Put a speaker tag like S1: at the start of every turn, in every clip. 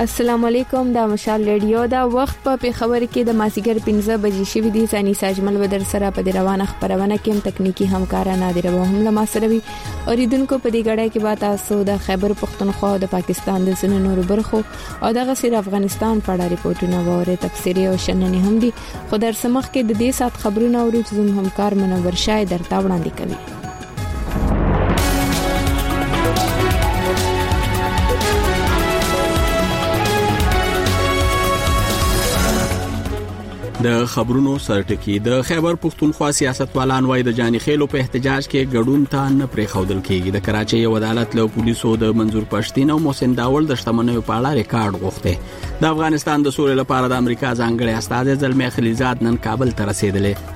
S1: السلام علیکم، دا مشال ریډیو دا وخت په پیښور کې د مازیګر 15 بجې شوې دي. ثاني ساجمل بدر سره په روانه خبرونه کې تکنیکی همکار نادر و هم لمه سره وي. اوریدونکو په دې غړای کې به تاسو د خیبر پختونخوا او د پاکستان د سن نور برخو او د غسر افغانستان په اړه ریپورتونه وره تفسیری او شننې هم دي. خو در سمخ کې د دې سات خبرونه او زم همکار منور شای درته وړاندې کوي.
S2: د خبرونو سرټکی د خیبر پختونخوا سیاستوالان وای د جاني خېلو په احتجاج کې ګډون ته نه پرې خودل کېږي. د کراچۍ یو عدالت له پولیسو د منظور پښتين او محسن داول د شتمنیو په اړه ریکارډ غوښته. د افغانستان د سولې لپاره د امریکا ځانګړي استاد زلمی خلیزاد نن کابل ته رسیدلې.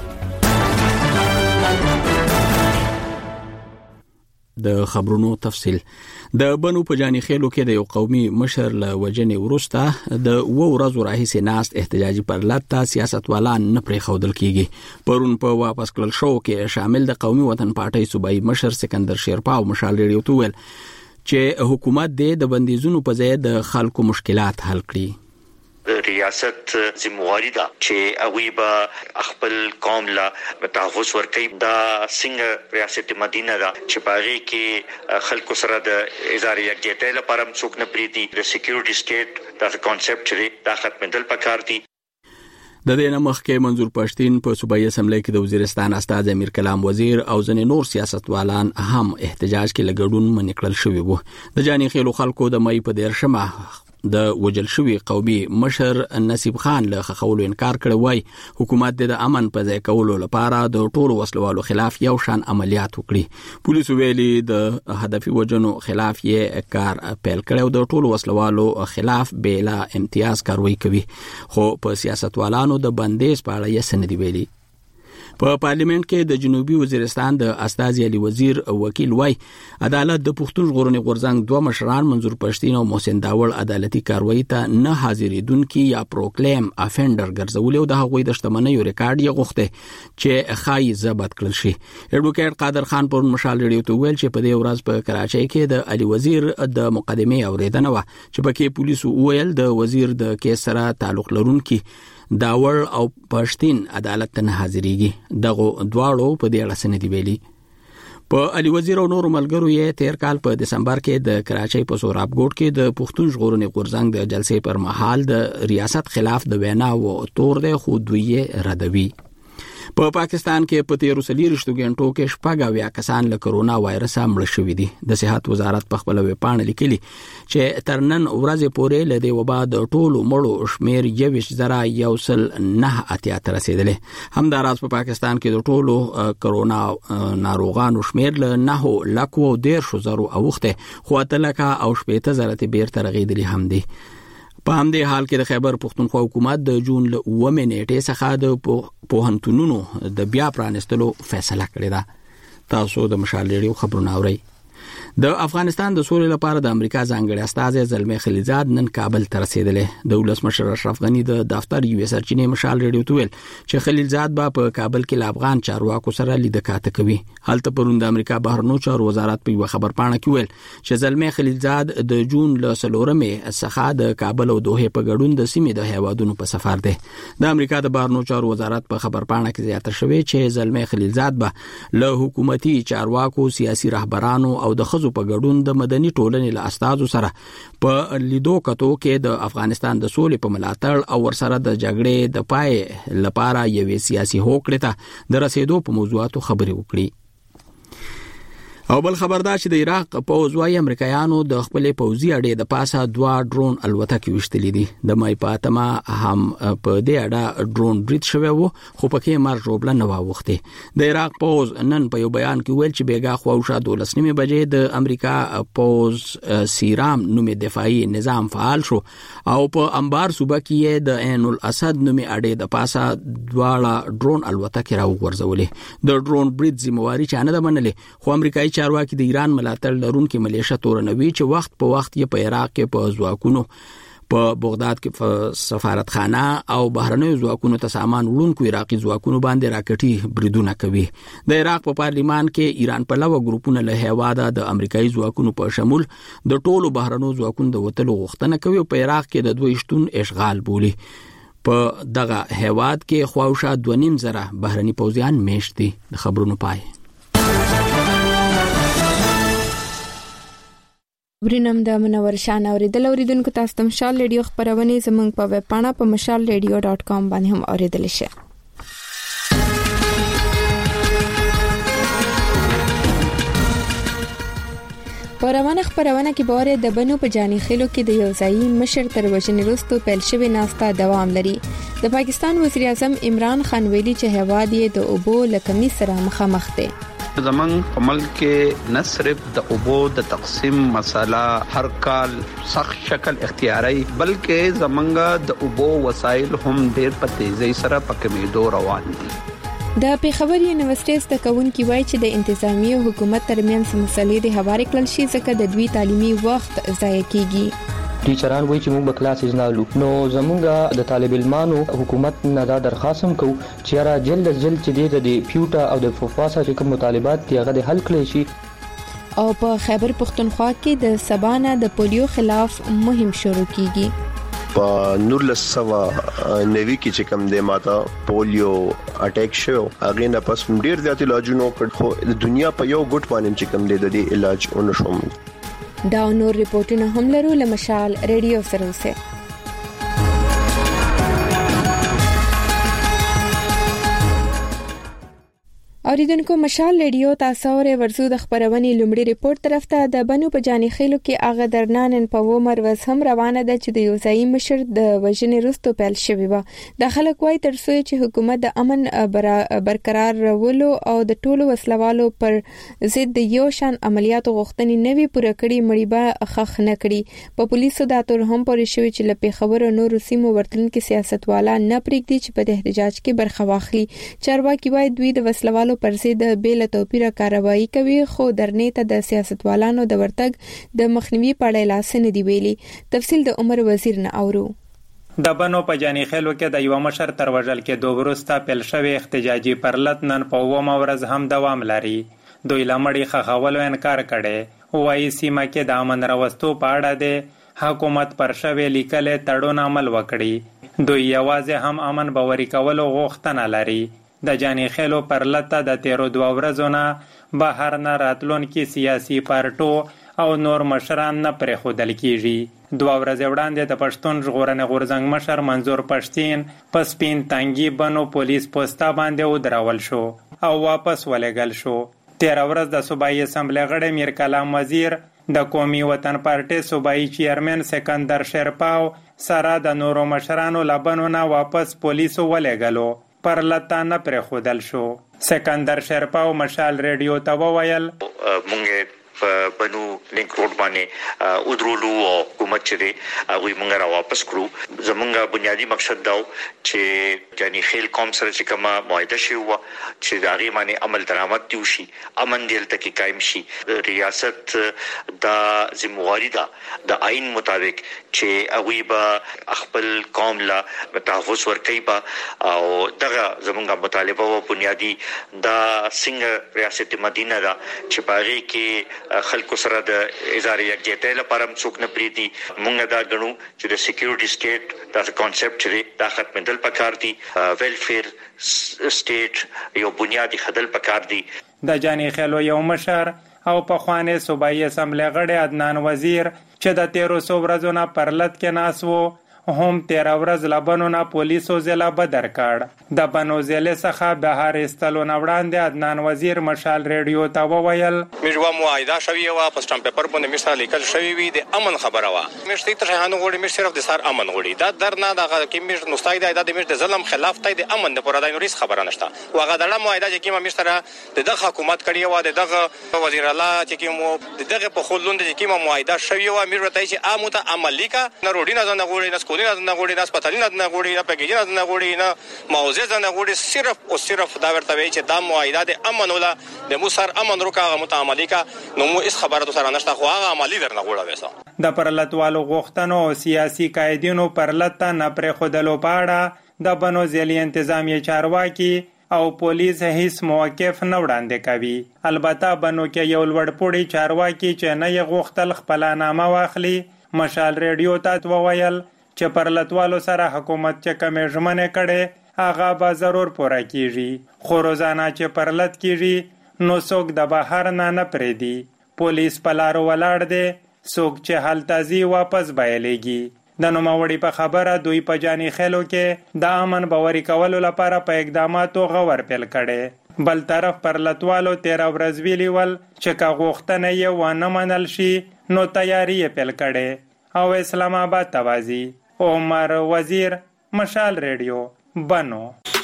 S2: د خبرونو تفصیل د بنو په جاني خېلو کې د یو قومي مشر له وجنې ورسته د ورځو راهیسې ناست احتجاجي پرلط سیاستوالان نه پرې خودل کېږي. پرون په واپس کړل شو کې شامل د قومي وطن پارټۍ صوبایي مشر سکندر شیرپا او مشال ریډیو ته ویل چې حکومت د بندیزونو په ځای د خلکو مشکلات حل کړي.
S3: ریاست ذمہواری دا چې اوی با خپل قوم لا تحفظ ورکړي. دا څنګه ریاست مدینه دا چې باغی کې خلکو سره د ادارې یکجهتۍ لپاره څوک نه پریدي. د سکیورټي سټیټ دا کانسپټ لري دا ختمېدل پکار دي.
S2: د دې نمخ کې منظور پښتين په صوبایي اسمبلی کې د وزیرستان استاد امیر کلام وزیر او ځنې نور سیاستوالان هم احتجاج کې لګډون منې کړل شوی وو. د جاني خېلو خلکو د مې په 13 د وجل شوی قومي مشر نصیب خان له خخولو انکار کړی وای حکومت د امن په ځای کولو لپاره د ټولو وسلوالو خلاف یو شان عملیات وکړي. پولیسو ویلي د هدفي وجنو خلاف یې کار پیل کړی او د ټولو وسلوالو خلاف بلا امتیاز کاروي کوي. خو په سیاستوالانو د بندیز په اړه یې سندې ویلي. په پارلیمنت کې د جنوبي وزیرستان د استاذ علي وزیر وکیل وای عدالت د پښتون ژغورنې غورځنګ دوه مشران منظور پښتين او محسن داول عدالتي کاروایی ته نه حاضرېدونکي یا پروکلیم افندر ګرځول او د هغوی د شتمنیو ریکارډ یې غوښته چې خای ضبط کړل شي. ایډوکیټ قادر خان پر مشال ریډیو ته ویل چې په دې ورځ په کراچۍ کې د علي وزیر د مقدمه اوریدنه و چې پکې پولیسو ویل د وزیر د کیس سره تعلق لرونکي داور او پښتين عدالت ته حاضرېږي. دغه دواړو په دې اړه سندې ویلي. په علي وزیر او نور ملګرو یې تیر کال په دسمبر کې د کراچۍ په سورابګوټ کې د پښتون ژغورنې غورځنګ د جلسې پر مهال د ریاست خلاف د وینا او تور د خودوی ردوي. په پاکستان کې په 13 غنټو کې شپږ کسان له کرونا وایرس مړ شوي دي. د صحت وزارت په خپل ویبپاڼه لیکلي چې تر نن ورځې پورې له دې وبا د ټولو مړو شمیر 21,980 ته رسیدلی. همداراز په پاکستان کې د ټولو کرونا ناروغانو شمیر له 9,10,000 اوخته خو 8,000 ته بیرته رغیدلی هم دي. په همدې حال کې د خیبر پختونخوا حکومت د جون له 9 نیټې څخه د پوهنتونونو د بیا پرانستلو فیصله کړې ده. تاسو د مشال ریډیو خبرونه اورئ. د افغانستان د سولې لپاره د امریکا ځانګړي استاد زلمی خلیزاد نن کابل ته رسیدلې. د ولس مشر اشرف غنی د دفتر یو سرچینې مشال ریډیو ته ویل چې خلیزاد په کابل کې له افغان چارواکو سره لیدکاته کوي. هلته پرون د امریکا بهرنیو چارو وزارت په خبرپاڼه کې ویل چې زلمی خلیزاد د جون له 4 څخه د کابل او دوحه په ګډون د سیمې د هیوادونو په سفر دی. د امریکا د بهرنیو چارو وزارت په خبرپاڼه کې زیاته شوی چې زلمی خلیزاد به له حکومتي چارواکو سیاسي رهبرانو او د خزو په ګډون د مدني ټولنې له استادو سره په لیدو کتو کې د افغانستان د سولې په ملاتړ او ورسره د جګړې د پای لپاره یوې سیاسي هوکړې ته د رسیدو په موضوعاتو خبرې وکړي. او بل خبردار چې د عراق پوځ وايي امریکایانو د خپل پوځي اډې د پاسه 2 ډرون الوتکې وشتلې دي. د مای پاتما هم په دې اډه ډرون برید شوی وو خو پکې مرګ جوړه نه واوخته. د عراق پوځ نن په یو بیان کې ویل چې بیګا خواوشه 12 بجې د امریکا پوځ سیرام نومې دفاعي نظام فعال شو او په انبار صوبه کې د عین الاسد نومې اډې د پاسه 2 ډرون الوتکې راوغورځولې. د ډرون برید ذمہواری چانه ده منلې خو امریکایي چارواکي د ایران ملاتړ لرونکي ملیشه تورنوي چې وخت په وخت یې په عراق کې په ځواکونو په بغداد کې سفارتخانه او بهرنیو ځواکونو ته سامان وړونکو عراقي ځواکونو باندې راکټي بریدونه کوي. د عراق په پارلیمان کې ایران په لوه ګروپونه له هیواده د امریکایي ځواکونو په شمول د ټولو بهرنیو ځواکونو د وتلو غوښتنه کوي او په عراق کې د دوی شتون اشغال بولي. په دغه هیواد کې خواوشا 2.5 زره بهرني پوځیان میشت دي. د خبرونو پای.
S1: ورینم د منور شان اوریدونکو تاسو ته مشال ریډیو خبرونه زموږ په ویب پاڼه په mashalradio.com باندې هم اوریدل شي. په روانه خبرونه کې باره د بنو په جاني خېلو کې د یو ځایي مشر تر وژنې وروسته پیل شوی ناستا دوام لري. د پاکستان وزیر اعظم عمران خان ویلي چې هیواد یې د اوبو له کمی سره مخامخ دی.
S4: زمون په ملک کې نه صرف د اوبو د تقسیم مسله هر کال سخت شکل اختیاري بلکې زمونږ د اوبو وسایل هم ډېر په تیزی سره په کمیدو روان دي.
S1: د پیښور یونیورسيټي زده کوونکي وایي چې د انتظامی او حکومت ترمنځ مسلې د هواري کړل شي ځکه د دوی تعلیمي وخت ضایع کیږي.
S5: ټیچران وایي چې موږ به کلاسز نه لو نو زمونږ د طالب علمانو حکومت نه دا درخواست کوو چې را جلد چې د پیوټا او د فوفاسا چې کوم مطالبات دي هغه حل کړي شي.
S1: او په خیبر پختونخوا کې د سبانه د پولیو خلاف مهم شروع کیږي.
S6: په 1990 کې چې کوم د ماته پولیو اٹیک شو هغه نه پس ډیر زیات علاجونه کړ خو د دنیا په یو ګټ باندې چې کوم د علاج ونشوم.
S1: دا نور ریپورتونه هم لرو لمشال ریډیو سره اوسه. اوریدونکو مشال ریډیو تاسو ورزو د خبرونې لومړی ریپورت طرف ته د بنو په جاني خېلو کې اغه درنانن په ومر وس هم روانه ده چې د یو ځای مشر د وژنې وروسته پیل شوی و. د خلک وای تر څو چې حکومت د امن برقرار رولو او د ټولو وسلوالو پر ضد د یو شان عملیاتو غوښتنې نوي پوره کړي مړي به خخ نه کړي. په پولیسو د اتور هم پورې شوی چې لپاره خبرو نور سیمو ورتلونکو سیاستوالا نه پریږدي چې په احتجاج کې برخه واخلي. چارواکي وای دوی د وسلوالو پر ضد بیل توپیره کاروایی کوي خو درنې ته د سیاستوالانو د ورتګ د مخنیوي په اړه لاس نه دی ویلي. تفصیل د عمر وزیر نه اورو.
S7: د بنو په جاني خېلو کې د یو مشر تر وژل کې دوه ورسته پیل شوی احتجاجي پرلط نن په ومه ورځ هم دوام لري. دوی لمړی خخولو انکار کړي وایي سیمه کې د امن راوستو په اړه د حکومت پر شوی لیکل تړون عمل وکړي. دوی یوازې هم امن باوري کولو غوښتنه لري. د جاني خېلو پر لته د 13 ورځو نه بهر نه راتلونکي سیاسي پارټو او نور مشران نه پرې خودل کیږي. 2 ورځې وړاندې د پښتون ژغورنې غورځنګ مشر منظور پښتين په سپین تنګي بنو پولیس پوسټا باندې ودرول شو او واپس ولېګل شو. 13 ورځ د صوبایي اسمبلی غړی میر کلام وزیر د قومي وطن پارټي صوبایي چیرمن سکندر شیرپاو سره د نورو مشرانو لبنو نه واپس پولیسو ولېګلو پر لتا نه پر خودل شو. سکندر شیرپاو مشال ریډیو ته وویل
S3: مونږ په بنو لینک روډ باندې ودرولو او حکومت چې هغه مونږ را واپس کړو. زمونږ بنیادی مقصد دا چې جاني خېل قوم سره چې کومه معاهده شوی و چې د هغه باندې عمل درآمد دی شي امن دلته کې قائم شي. ریاست دا ذمہواری ده د آئین مطابق چې هغه به خپل قوم لا تحفظ ورکړي با او دغه زمونږ مطالبه او بنیادی دا څنګه ریاست مدینه دا چې پاره کې خلکو سره د ادارې یکجهتۍ لپاره څوک نه پریدي. مونږ دا غنو چې د سکیورټي سټیټ دا کانسپټ چې دا ختمېدل پکار دي. ویلفیر سټیټ یو بنیادی خدل پکار دي.
S7: د جاني خېلو یو مشر او په خوانه صوبایي اسمبلی غړی عدنان وزیر چې د 1300 ورځو نه پرلط کې ناسو هم 13 ورځ لبنو نه پولیسو ضلع بدر کړ. د بنو ضلع څخه بهر استلو نوړاندې عدنان وزیر مشال ریډیو ته وویل
S8: مجوا معاهده شوی و په سټامپ پیپر باندې مشر لیکل شوی وي د امن خبره و مشر ته شهانو غوړي مشر صرف د سر امن غوړي دا درنه د کې مشر مستعد د مشر د ظلم خلاف ته د امن د پرادای نوري خبره نشته. واغه د معاهده چې کې مشر د حکومت کړی و د وزیر الله چې کې دغه په خلوند چې کې معاهده شوی و مشر ته چې عامه عملی کا نه روډي نه غوړي نه سکولونه نه غوړي نه هسپتالونه نه غوړي نه پیکیجونه نه غوړي نه موزه نه غوړي صرف او صرف دا ورته وی چې دا معاهده امن ولا د موسر امن روکا متعاملی کا نو مو اس خبره سره نشته خو هغه عملی درنه غوړه وسه
S7: د پرلتوالو غوښتنو سیاسي قائدینو پرلته نه پر خودلو پاړه د بنو ځلی انتظامی چارواکي او پولیس هیڅ موقف نه وړاندې کوي. البته بنو کې یو لوړپوړي چارواکي چې نه یې غوښتل خپل نامه واخلي مشال ریډیو ته وویل چې پرلتوالو سره حکومت چې کومې ژمنې کړي هغه به ضرور پوره کیږي خو روزانه چې پرلت کیږي نو څوک د بهر نه پریدي. پولیس په لارو ولاړ دی څوک چې هلته ځي واپس بایلېږي. د نوموړي په خبره دوی په جاني خېلو کې د امن باوري کولو لپاره په اقداماتو غور پیل کړي. بل طرف پرلتوالو 13 ورځ ویلي ول چې که غوښتنه یې ونه منل شي نو تیاری یې پیل کړي او اسلام آباد توازی. عمر وزیر مشال ریډیو بنو.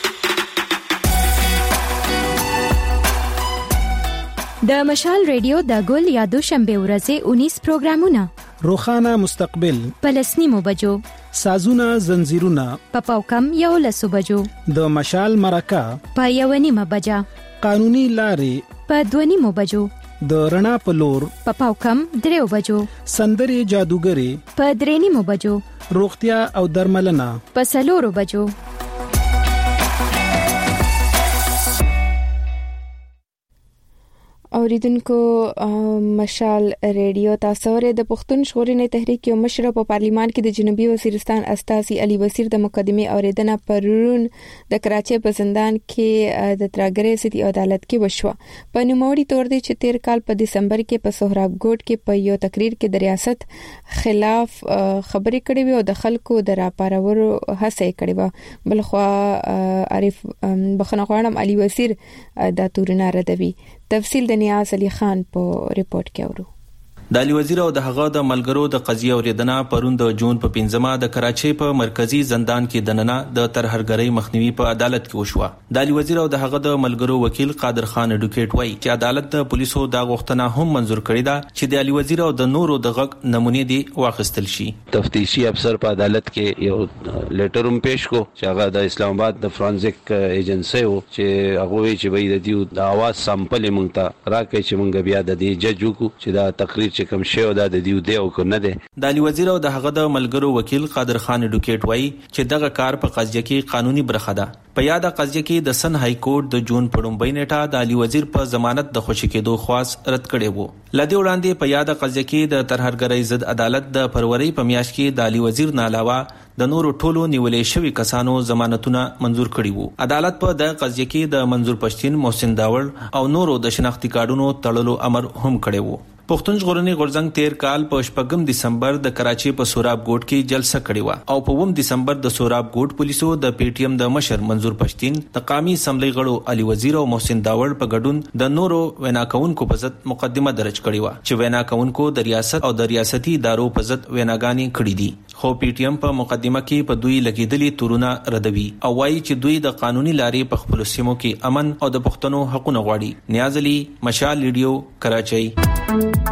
S9: د مشال ریډیو د ګل یا دوشنبه ورځې 19 پروګرامونه
S10: روخانه مستقبل
S9: پلسنیمو بجو
S10: سازونه زنجیرونه
S9: پاپاوکم یو لسو بجو
S10: د مشال مرکه
S9: په یونیمه بجا
S10: قانوني لارې
S9: په 2 بجو
S10: د رڼا په لور
S9: پاپاوکم 3 بجو
S10: سندري جادوګری
S9: په 3 بجو
S10: روغتیا او درملنه
S9: په 4 بجو.
S1: اوریدونکو مشال ریډیو تاسو ورې د پښتون ژغورنې تحریک یو مشر په پارلیمان کې د جنوبي وزیرستان استاذي علي وزیر د مقدمه اوریدنه پرون د کراچۍ په زندان کې د تراګرې سیدي عدالت کې وشو. په نوموړي تور دی چې 13 کال په دسمبر کې په سهراب ګوټ کې په یو تقریر کې د ریاست خلاف خبرې کړې وي او د خلکو د راپارولو هڅه کړې و. بلخوا عارف بخنه غواړم علي وزیر د تورنا ردوي. تفصیل د نیاز علي خان په ریپورت کې اورو.
S11: د علي وزیر او د هغه د ملګرو د قضیه اوریدنه پرون د جون په 15 د کراچۍ په مرکزی زندان کې دننه د ترهرګرۍ مخنیوي په عدالت کې وشوه. د علي وزیر او د هغه د ملګرو وکیل قادر خان اډوکیټ وایي چې عدالت د پولیسو د غوښتنه هم منزور کړې ده چې د علي وزیر او د نورو د غږ نمونه دي واخیستل شي.
S12: تفتیشي افسر په عدالت کې یو لیټر هم پیش کو چې هغه د اسلام آباد د فرانزیک ایجنسی و چې هغه وی چې به د دیو د आवाज سامپل مونږ ته راکې چې مونږ بیا د دې جج وکړو چې دا تقریر چې کوم شی او د دیو دی او کو نه دی.
S11: د علي وزیر او د هغه د ملګرو وکیل قادر خان اډوکیټ وایي چې دغه کار په قضیه کې قانوني برخه ده. په یاده قضیه کې د سن های کورټ د جون په 2 نیټه د علي وزیر په ضمانت د خوشی کېدو خواست رد کړي وو. لدی وړاندې په یاده قضیه کې د ترهرګرۍ ضد عدالت د فروری په میاشت کې د علي وزیر نه علاوه د نورو ټولو نیولې شوی کسانو ضمانتونه منزور کړي وو. عدالت په د قضیه کې د منظور پښتين محسن داوړ او نورو د شناختی کارډونو تړلو امر هم کړي وو. پښتون ژغورنې غورځنګ 13 کال په 8 دسمبر د کراچۍ په سوراب ګوټ کې جلسه کړې و او په 9 دسمبر د سوراب ګوټ پولیسو د پی ټی ایم د مشر منظور پښتين د قومي اسمبلی غړو علي وزیر او محسن داوړ په ګډون د نورو ویناکونکو په ضد مقدمه درج کړې و چې ویناکونکو د ریاست او د ریاستي ادارو په ضد ویناګانې کړې دي. خو پی ټی ایم په مقدمه کې په دوی لګیدلې تورونه ردوي او وايي چې دوی د قانوني لارې په خپل سیمو کې امن او د پښتنو حقوقونه غواړي. نیاز علي مشال ریډیو کراچۍ.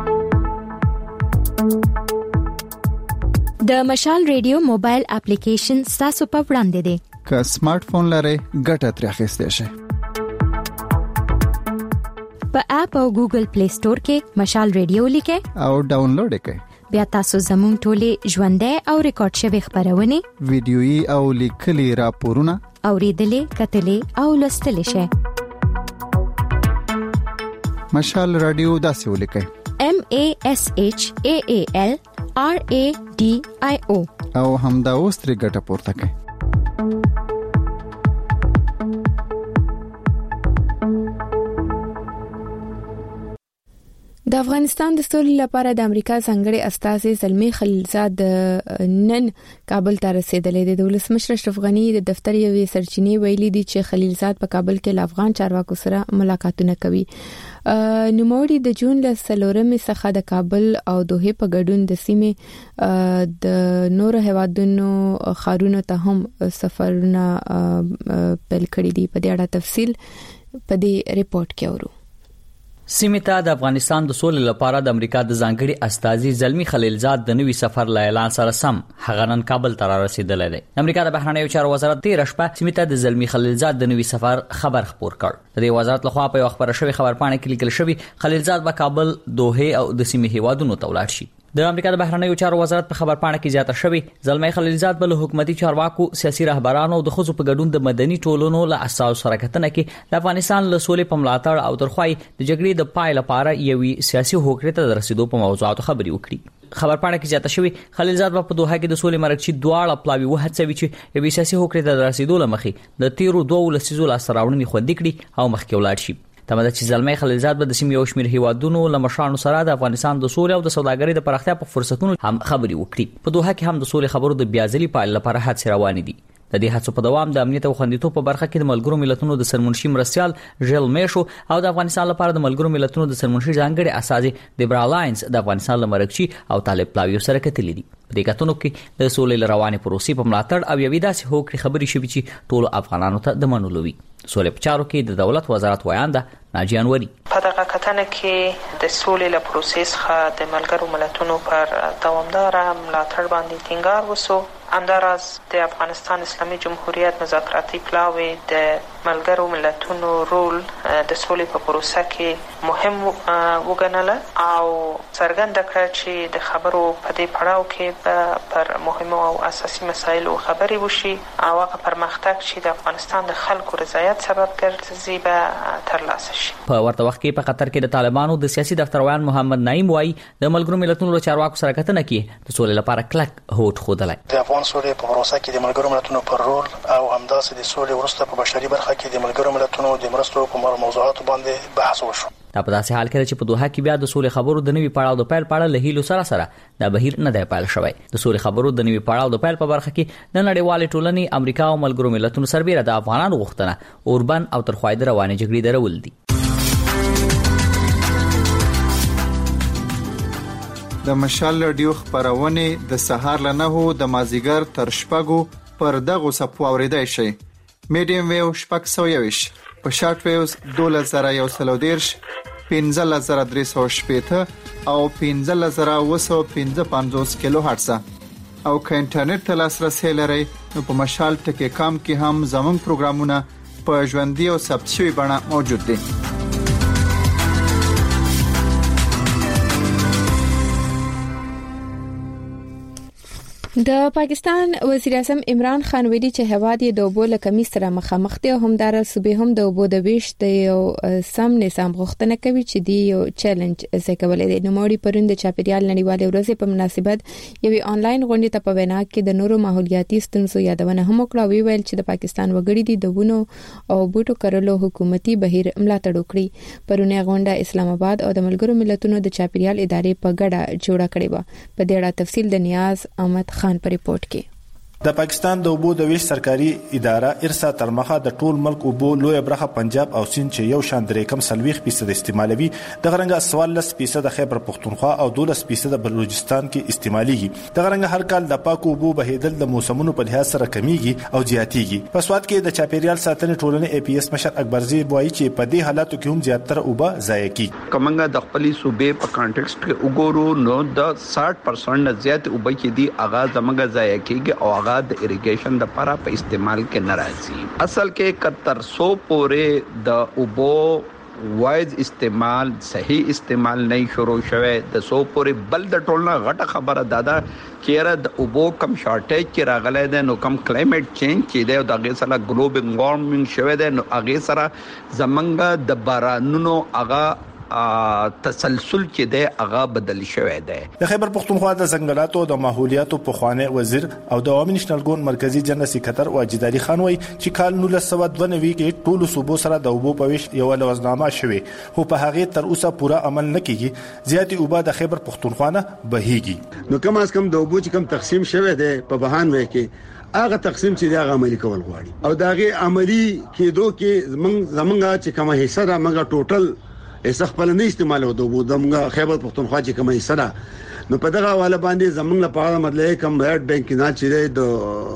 S9: د مشال ریډیو موبایل اپلیکیشن تاسو په وړاندې دی.
S13: که سمارټ فون لرئ ګټه ترې اخیستئ شئ.
S9: په اپ او ګوګل پلی سٹور کې مشال ریډیو لیکئ
S13: او ډاونلوډ کړئ.
S9: بیا تاسو زموږ ټولې ژوندۍ او ریکارډ شوی خبرونه
S13: ویډیويي او لیکلي راپورونه
S9: اوریدلې کتلې او لوستلې شئ.
S13: مشال رادیو داسې ولیکئ
S9: MASHAAL RADIO
S13: او همدا اوس ترې ګټه پورته کړئ.
S1: د افغانستان د سولې لپاره د امریکا ځانګړي استازي زلمی خلیلزاد نن کابل ته رسیدلی دی. د ولسمشر اشرف غنی د دفتر یوې سرچینې ویلي دي چې خلیلزاد په کابل کې له افغان چارواکو سره ملاقاتونه کوي. نوموړي د جون له 4 څخه د کابل او دوحه په ګډون د سیمې د نورو هیوادونو خارونو ته هم سفرونه پیل کړي دي. په دې اړه تفصیل په دې ریپورت کې اورو.
S14: سیمه ته د افغانستان د سولې لپاره د امریکا د ځانګړي استازي زلمی خلیلزاد د نوي سفر له اعلان سره سم هغه نن کابل ته رسیدلی دی. امریکا د بهرنیو چارو وزارت تیر شپه سیمه ته د زلمی خلیلزاد د نوي سفر خبر خپور کړ. د دې وزارت لخوا په خبره شوی خبرپاڼه کې لیکل شوی خلیلزاد به کابل، دوحه او د سیمې هیوادونو ته ولاړ شي. د امریکا د بهرنیو چارو وزارت په خبرپاڼه کې زیاته شوی زلمی خلیلزاد بل حکومتي چارواکو، سیاسي رهبرانو او د خصوصي په ګډون د مدني ټولنو له اساس سره کتنه کې د افغانستان له سولې په ملاتړ او ترخوای د جګړې د پای لپاره یوې سیاسي هوکړې ته رسیدو په موضوعاتو خبرې وکړي. خبرپاڼه کې زیاته شوی خلیلزاد په دوحه کې د سولې مرکزي دواړه پلاوي وهڅوي چې یوې سیاسي هوکړې ته رسیدو لمخې د تیرو 2 لسیزو لاسته راوړنې خوندي کړي او مخکې ولاړ شي. تمه ده چې زلمی خلیلزاد به د سیمې او شمیر هیوادونو له مشرانو سره د افغانستان د سولې او د سوداګرۍ د پراختیا په فرصتونو هم خبرې وکړي. په دوحه کې هم د سولې خبرو د بیازلي پایل لپاره هڅې روانې دي. د دې هڅو په دوام د امنیت او خوندیتوب په برخه کې د ملګرو ملتونو د سرمنشي مرستيال ژیل میشو او د افغانستان لپاره د ملګرو ملتونو د سرمنشي ځانګړي استازي دیبرا لاینز د افغانستان لمرکچی او طالب پلاویو سره کتلې دي. په دې کتنو کې د سولې روانې پروسې په ملاتړ او یوې داسې هوکړې خبرې شوې چې ټول افغانانو ته د منلو وي. سولې په چارو کې د دولت وزارت وایانده ناجی انوري
S15: په دغه کتنه کې د سولې له پروسې څخه د ملګرو ملتونو پر دوامدار ملاتړ باندې ټینګار وسو. همداراز د افغانستان اسلامي جمهوریت مذاکراتي پلاوی د ملګرو ملتونو رول د سولې په پروسه کې مهم وګڼله او څرګنده کړه چې د خبرو په دې پړاو کې پر مهمو او اساسي مسایلو خبرې وشي او هغه پرمختګ چې د افغانستان د خلکو رضایت سبب ګرځي به ترلاسه شي.
S14: په ورته وخت کې په قطر کې د طالبانو د سیاسي دفتروان محمد نعیم وایي د ملګرو ملتونو له چارواکو سره کتنه کې د سولې لپاره کلک هوډ ښودلی.
S16: د افغان سولې په پروسه کې د ملګرو ملتونو پر رول او همداسې د سولې وروسته په بشري برخه کې د ملګرو ملتونو د مرستو په موضوعاتو باندې بحث وشو.
S14: دا په داسې حال کې چې په دوحه کې بیا د سولې خبرو د نوي پړاو د پیل پاړه له هیلو سره دا بهیر نه دی پیل شوی. د سولې خبرو د نوي پړاو د پیل په برخه کې د نړیوالې ټولنې، امریکا او ملګرو ملتونو سربېره د افغانانو غوښتنه اوربن او ترخوای د روانې جګړې درول دي.
S13: د مشال رادیو خبرونه د سهار ل 9 د مازیګر تر شپږو پر دغه صفو اوریدای شي. میډیم ویو شپږ 120 په شارټ ویوز 2130 15380 او 15955 کیلو هرتز او که انټرنیټ ته لاسرسي لرئ نو په مشال ټکی کام کې هم زموږ پروګرامونه په ژوندۍ او ثبت شوی بڼه موجود دي.
S1: د پاکستان وزیر اعظم عمران خان ویلي چې هواد یې د اوبو له کمی سره مخامخ دي او همدار صوبې هم د اوبو د ویش د یو سم نظام غوښتنه کوي چې دی یو چیلنج زه کولای دی. نو موري پروند د چاپیریال نړیوالې ورځې په مناسبت یوې آنلاین غونډې ته په وینا کې د نورو ماحولیاتي ستونزو یادونه هم وکړه. ویل چې د پاکستان وګړي دي د ونو او بوټو کرلو حکومتي بهیر ملاتړ وکړي. پرونه غونډه اسلام آباد او د ملګرو ملتونو د چاپیریال ادارې په ګډه جوړه کړې و. په دې اړه تفصیل د نیاز احمد خان په ریپورت کې.
S17: د پاکستان د اوبو د ویش سرکاري اداره ارسا تر مخه د ټول ملک اوبو لوی برخه پنجاب او سند چې یو شان درې کم 40% استعمالوي، د غرنګ 14% خیبر پختونخوا او 12% بلوچستان کې استعماليږي. د غرنګ هر کال د پاکو اوبو بهیدل د موسمونو په لحاظ سره کمیږي او زیاتیږي. په سواد کې د چاپیریال ساتنې ټولنې APS مشر اکبرزی وایي چې په دې حالاتو کې هم زیاتره اوبه ضایع کیږي.
S4: کومنګ د خپلې صوبې په کانټیکسټ کې وګورو نو د 60% نه زیات اوبه کې دي اغاز زمګه ضایع کیږي او د اریګیشن د لپاره په استعمال کې ناراضي. اصل کې 7100 پورې د اوبو وایز استعمال صحیح استعمال نه شروع شوه. د 100 پورې بل د ټولنه غټه خبره دادا کېره د اوبو کم شارټیج کې راغلی دی نو کم کلایمټ چینج چې دی او د هغې سره ګلوبل وارمنګ شوی دی نو هغې سره زمونږ د بارانونو هغه تسلسل چې دی هغه بدل شوی دی.
S17: د خیبر پختونخوا د ځنګلاتو او د ماحولیاتو پخوانی وزیر او د عوامي نېشنل ګوند مرکزی جنرال سکرټر واجد علي خان وایي چې کال 1992 کې ټولو صوبو سره د اوبو په ویش یو لوزنامه شوی خو په هغه تر اوسه پوره عمل نه کیږي. زیاتې اوبه د خیبر پختونخوا نه بهيږي.
S18: نو کم از کم د اوبو چې کم تقسیم شوی دی په بهان وای کې هغه تقسیم چې دا عملی کول غواړي او داغه عملی کېدو کې زمونږه چې کومه حصہ دا موږ ټوټل ایسه خپل نه استعمالو د اوبو دمغه خیبر پختونخوا چې کومه حصہ ده نو په دغه حواله باندې زمونږ لپاره مطلب کوم ریډ بانک نه چې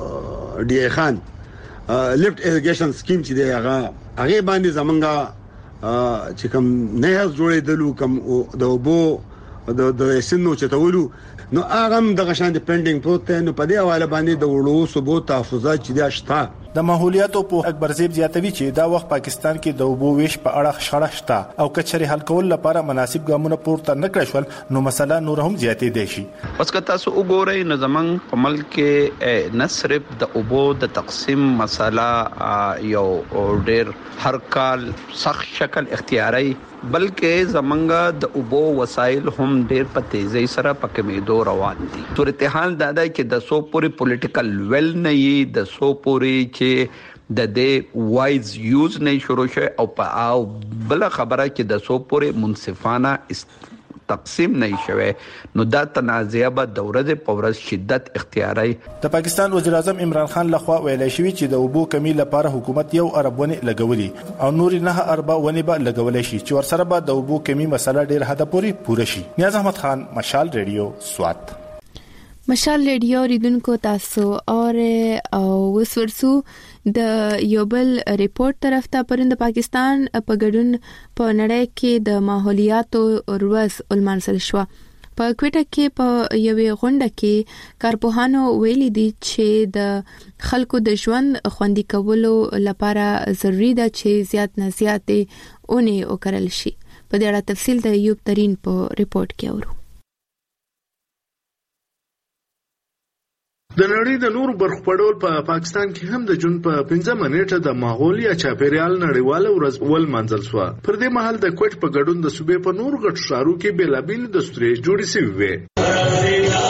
S18: د ډي خان لیفت اریګیشن سکیم چې دی هغه باندې زمونږه چې کوم نه جوړېدلو کوم د وبو د سنو چتولو نو هغه د غشان د پینډینګ پروت نو په دې حواله باندې د وړو ثبوت تحفظات چې دا شته
S17: د ماحولیاتو په اکبر زیب زیاتوي چې دا وخت پاکستان کې د وبو ویش په اړه شخړه شته او کچري حل کول لپاره مناسب ګامونه پورته نه کړل شول نو مسله نور هم زیاتې دی شي.
S4: اوس که تاسو وګورئ نو زمنګ په ملک کې نه صرف د وبو د تقسیم مسله یو ډېر هر کال سخت شکل اختیاري بلکې زمنګ د وبو وسایل هم ډېر په تیزی سره په کمیدو روان دي. صورت حال دا ده چې د سو پوری پولیټیکل ویل نه یي د سو پوری چې د دې وایز یوز نه شروع شي او بل خبره چې د سو پوری منصفانه تقسیم نه شوی نو دا تنازعه به د ورځې په ورځ شدت اختیاري.
S17: د پاکستان وزیر اعظم عمران خان لخوا ویل شوی چې د وبو کمی لپاره حکومت 1 ارب ونې لګولي او نور 9 ارب ونې به لګولې شي چې ورسره به د وبو کمی مسله ډیر حد پورې پوره شي. نیاز احمد خان، مشال ریډیو، سوات.
S1: مشال ریډیو ریدونکو تاسو او وسورسو د یوبل ریپورت طرف ته پرند پاکستان په ګډون په نړۍ کې د ماحولیاتو ورځ ولمانځل شو. په کوټه کې په یوې غونډه کې کارپوهانو ویلي دي چې د خلکو د ژوند خوندي کولو لپاره ضروری ده چې زیات نه زیاتې اونې وکړل شي. په دې اړه تفصیل د ایوب ترين په ریپورت کې اورو.
S19: د نړۍ د نورو برخو په ډول په پاکستان کې هم د جون په 15 نیټه د ماحول یا چاپیریال نړیواله ورځ ولمانځل شو. پر دې مهال د کوټ په ګډون د صوبې په نورو غټو ښارونو کې بیلابیل دستوري جوړې شوې وې.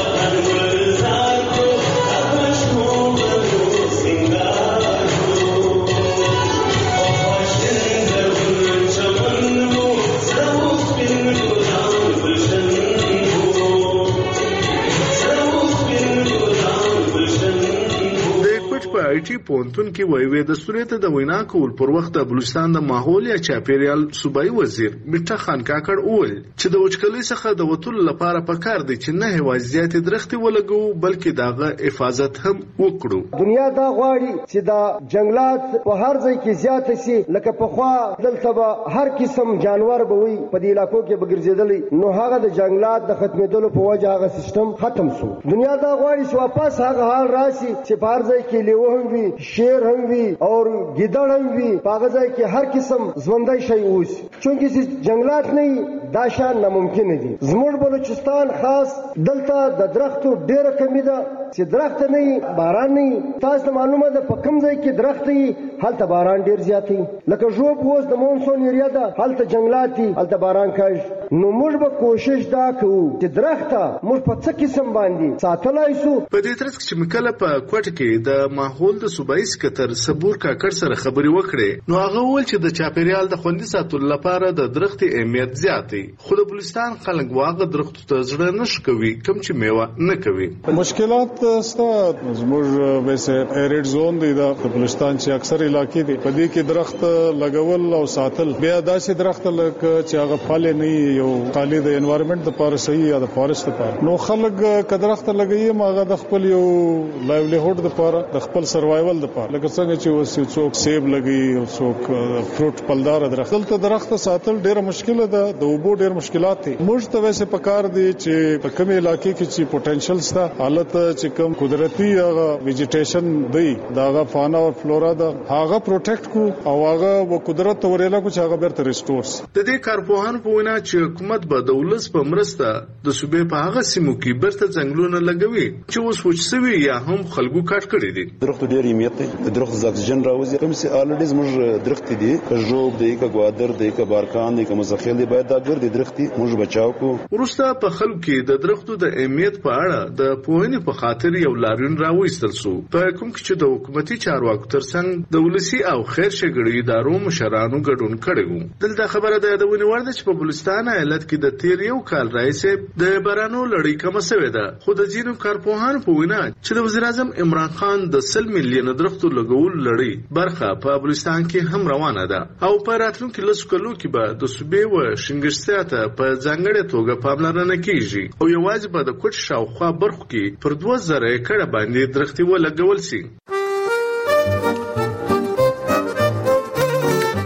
S19: آیټي پونتون کې وایي د سوريته د وینا کول پر وخت د بلوچستان د ماحول یا چاپیریال صوبایي وزیر میټه خان کاکړ اول چې د وچکلۍ څخه د وټول لپاره پکار دي چې نه هیڅ زیاتې درختي ولګو بلکې داغه حفاظت هم وکړو.
S20: دنیا دا غواړي چې د جنگلات په هر ځای کې زیات شي لکه په خوا دلته به هر قسم جانور به وي په دې علاقو کې بګرځیدل نو هغه د جنگلات د ختمېدلو په وجه هغه سیستم ختم شو. دنیا دا غواړي چې واپس هغه حال راشي چې په هر ځای کې لیو هم وي شیر هم وي او ګیدړ هم وي په هغه ځای کې هر قسم ژوندی شی اوسي چونکې چې جنگلات نه دا شان ناممکن دي. زموږ بلوچستان خاص دلته د درختو ډیره کمی ده چې درخت نه باران نه تاسو معلومه ده په کوم ځای کې درخت نه هلته باران ډیر زیات دی لکه ژوب اوس د مونسون ایریا ده هلته جنگلات دي هلته باران کاږي. نو موږ به کوشش دا کوو چې درخت موږ په څه قسم باندې ساتلای شو.
S19: په دې ترڅ کې چې مکله په کوټه کې د ماحول د صوبایي سکتر صبور کاکړ سره خبري وکړې نو هغه ول چې د چاپیریال د خوندي ساتلو لپاره د درخت اهمیت زیات دی خو د بلوچستان خلک واغه درختو ته ځړ نش کوي کوم چې میوه نه کوي.
S21: مشکلات ستا زموږ ویسه ایریډ زون دی د بلوچستان چې اکثر علاقې دي په دې کې درخت لګول او ساتل بیا داسې درخت لکه چې هغه فعال نه یو خالي د انوایرنمنت لپاره صحیح یا د فارست لپاره نو خلک کدرخت لګي ماغه د خپل یو لایولیهود لپاره د خپل سروایوال لپاره لکه څنګه چې وسې څوک سیب لګي او څوک فروټ پلدار درخت دلته درخت ساتل ډیره مشکله ده د وبو ډیر مشکلات دي. موږ ته ویسه پکار دي چې په کومه علاقې کې چې پوتنشل ستا حالت چې کوم قدرتي هغه ویجیټیشن دی داغه فانا او فلورا دا هغه پروټیکټ کو او هغه قدرت ورېلا کو چې هغه بیرته ریسټورس.
S19: د دې کارپوهان په وینا چې حکومت به د ولس په مرسته د صوبې په هغه سیمو کې برته ځنګلونه لګوي چې اوس وچسوي یا هم خلکو کاټ کړی دي.
S22: درخت ډیر اهمیت دی د درخت اکسیجن راوځي کوم چې الریډي زموږ درخت دي که ژوب دی که ګوادر دی که بارکان دی که مزخیل دی باید دا ګرځي درختي موږ بچاو کو.
S19: ورسته په خلکو کې د درختو د اهمیت په اړه د پوهنې په خاطر یو لاریون راوېستل شو په کوم کې چې د حکومتي چارواکو ترڅنګ د ولسی او خیر شګړې ادارو مشرانو ګډون کړي وو. دلته خبره ده د ونی ورده چې په بلوچستان ایالت کې د تیر یو کال راځي د بارانو لړۍ کم شوې ده خو د ځینو کارپوهانو په وینا چې د وزیر اعظم عمران خان د 100 میلیون درختو لګول لړۍ برخه په بلوچستان کې هم روانه ده او په راتلونکي لسو کلو کې به د صوبې و شنګشتیا ته په ځانګړې توګه پاملرنه کیږي او یوازې به د کوټ شاوخوا برخو کې پر 2000 ایکړه باندې درختي ولګول شي.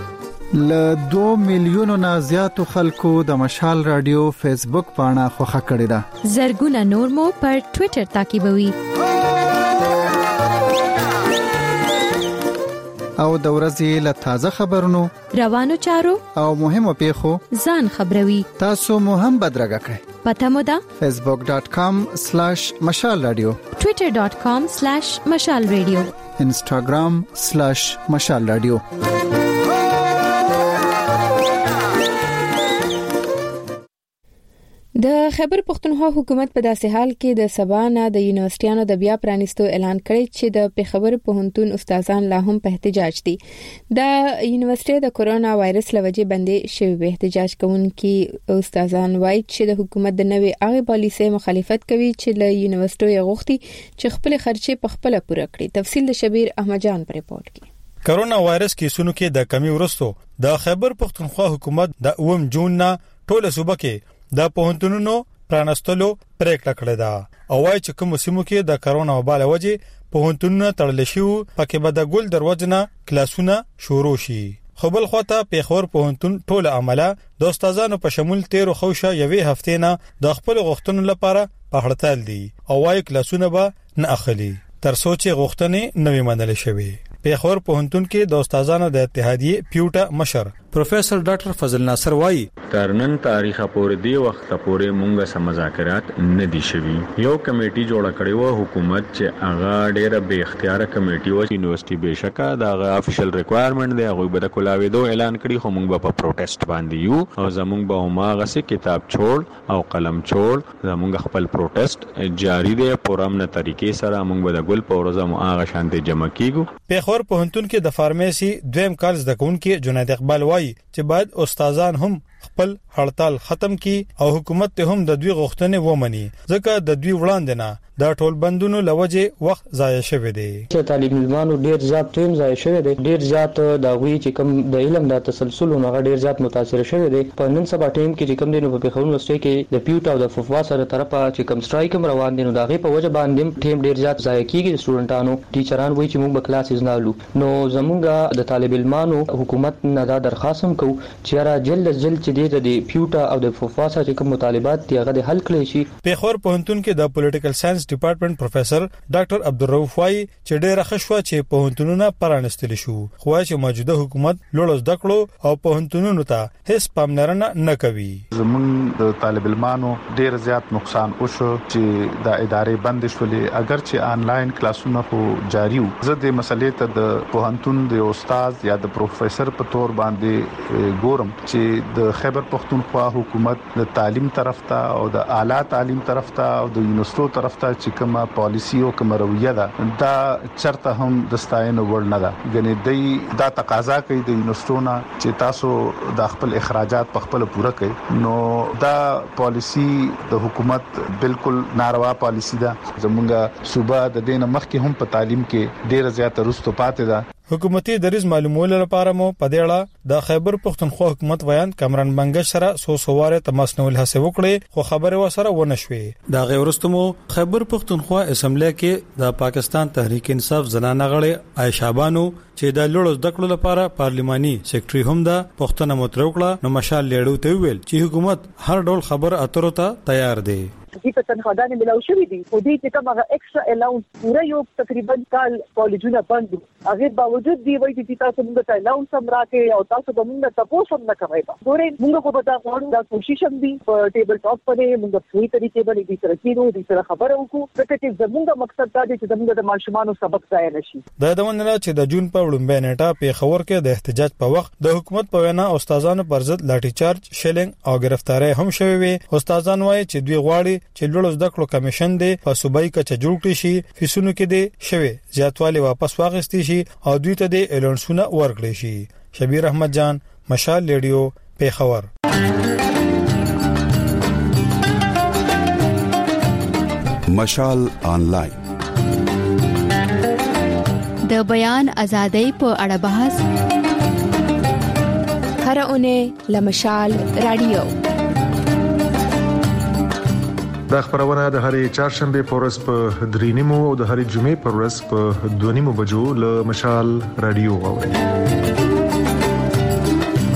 S13: ل 2 میلیونو نه زیاتو خلکو د مشال رادیو فیسبوک پاڼه خوښه کړې ده.
S9: زرګونه نور مو پر ټوئیټر تعقیبوي.
S13: او د ورځې له تازه خبرونو،
S9: روانو چارو
S13: او مهمو پیښو
S9: ځان خبروي.
S13: تاسو مو هم بدرګه کړئ.
S9: پته مو ده
S13: facebook.com/mashalradio،
S9: twitter.com/mashalradio،
S13: instagram/mashalradio.
S1: د خیبر پختونخوا حکومت په داسې حال کې د سبا نه د یونیورسيټانو د بیا پرانیستو اعلان کړی چې د خیبر پوهنتون استادان لا هم په احتجاج دي. د یونیورسيټي د کورونا وایرس لوجې باندې شوی احتجاج کوونکي استادان وایي چې د حکومت د نوې هغه پالیسۍ مخالفت کوي چې له یونیورسيټي غوښتي چې خپل خرچې په خپل پوره کړي. تفصیل د شبیر احمد جان پر رپورت کې.
S2: کورونا وایرس کیسونو کې د کمی ورستو د خیبر پختونخوا حکومت د 9 جون نه ټول صوبه کې د پوهنتونونو پرانستلو پریکړه کړې ده او وايي چې کوم سیمو کې د کرونا وباله وجې پوهنتونونه تړل شي پکې به د ګل دروازه کلاسونه شروع شي. خو بل خواته پیښور پوهنتون ټول عمله د استادانو په شمول 13 خوشه یوې هفته نه د خپل غوښتنو لپاره په هړتال دي او وايي کلاسونه به نه اخلي تر سوچ غوښتنې نوې منل شوي. پیښور پوهنتون کې د استادانو د اتحادیه پیوټا مشر پروفیسور ډاکټر فضل ناصر وایي
S5: ترنن تاریخ پورې دی وخت پورې مونږه سم مذاکرات نه دي شوي. یو کمیټي جوړ کړی و حکومت چې هغه ډېر به اختیار کمیټي و یونیورسيټي بشکا دا افیشل ریکوایرمنت دی هغه به د کولاویدو اعلان کړی خو مونږ په پروټیسټ باندې یو او زمونږ به هماغه سي کتاب چھوڑ او قلم چھوڑ زمونږ خپل پروټیسټ جاری دی پرامنه طریقې سره مونږ به د ګل په ورځ مو هغه شانته جمع کیږو.
S2: پیښور پوهنتون کې د فارمیسي دویم کال زده کوونکي جنید اقبال وایي چې باید استادان هم خپل هړتال ختم کی او حکومت ته هم د دوی غوښتنې ومني ځکه د دوی وړاندې نه دا ټول بندونو لوجه وخت ضایع شوی دی.
S23: چې طالب علمانو ډیر زیات ټیم ضایع شوی دی، ډیر زیات دا وی چې کوم د علم د تسلسل او هغه ډیر زیات متاثر شوی دی. په نن سبا ټیم کې چې کوم دینو په خبرونو واستي کې د پیوټ او د فوفوا سره طرفه چې کوم سټرایک هم روان دي نو داغه په وجه باندې ټیم ډیر زیات ضایع کیږي. سټوډنټانو ټیچران وایي چې موږ به کلاسز نه لو نو زمونږ د طالب علمانو حکومت نه دا درخواست هم کوو چې را جلد چې د پیوټا او د فوفوا سره کوم مطالبات دی هغه حل کړي شي.
S2: پیښور پوهنتون کې د پولیټیکل ساينس ډپارټمنټ پروفیسور ډاکټر عبدالرؤف وايي چې ډېر خښوا چې پوهنتونونه پرانستل شو خو چې موجوده حکومت لوړ زده کړو او پوهنتونونو ته هیڅ پاملرنه نه کوي.
S24: زمون د طالب علمانو ډېر زیات نقصان وشو چې د ادارې بند شولې اگر چې آنلاین کلاسونه خو جاری وو. زه د مسلې ته د پوهنتون د استاد یا د پروفیسور په تور باندې ګورم چې د خیبر پختونخوا حکومت د تعلیم طرف ته او د اعلی تعلیم طرف ته او د یونیورسيټو طرف ته چې کومه پالیسی او کومه رویه ده دا چرته هم د ستاینو وړ نه ده. غني دا تقاضا کوي د یونیورسيټو نه چې تاسو د خپل اخراجات په خپل پوره کړئ. نو دا پالیسی د حکومت بالکل ناروا پالیسی ده. زمونږه صوبه د دینه مخکې هم په تعلیم کې ډېر زیات رستو پاتې ده.
S2: حکومتي دریز معلومولو لپاره مو په دې اړه د خیبر پختونخوا حکومت ویان کامران بنگش سره سواره تماس نیول هڅه وکړي خو خبره وسره ونه شوې. دا غوړستمو خیبر پختونخوا اسمبلی کې د پاکستان تحریک انصاف زنانه غړي عائشہ بانو چې د لوړو دکړو لپاره پارلماني سیکریټري هم دا پښتنه متروکړه نو مشال لیړو ته ویل چې حکومت هر ډول خبر اترو ته تیار دی.
S25: دې په تنخواهانه ملاو شوې دي او دې چې کوم هغه ایکسترا الاونس پوره یو تقریبا کال کالجونه بند هغه باوجود دی وایي چې تاسو موږ ته الاونس هم راکې او تاسو به موږ ته تاسو هم نه کوي. ګورې موږ خو به دا غواړو دا کوشش هم دی په ټیبل ټاپ باندې موږ په صحیح طریقې باندې دې سره کېدو دې سره خبرو وکړو چې زموږ مقصد دا دی چې زموږ د ماشومانو سبق ځای نشي.
S2: دا د وننه چې د جون په وړاندې نیټه پیښور کې د احتجاج په وخت د حکومت په وینا استادانو پر ضد لاټھی چارج شیلینګ او گرفتاری هم شوې وي. استادان وایي چې دوی غواړي چې لوړ زده کمیشن دی په صوبایي کچه جوړ کړي شي فیسونو کې دی شوی زیاتوالی واپس واغستې شي او دوی ته د اعلانونه ورکړي شي. شبیر احمد جان مشال ریډیو پیښور.
S26: مشال آنلاین
S9: د بیان ازادۍ په اړه بحث
S1: هر اونۍ لمشال رادیو.
S27: دا خبرونه د هرې چهارشنبه په ورځ په 3:30 او د هرې جمعې په ورځ په 2:30 بجو له مشال رادیو اوري.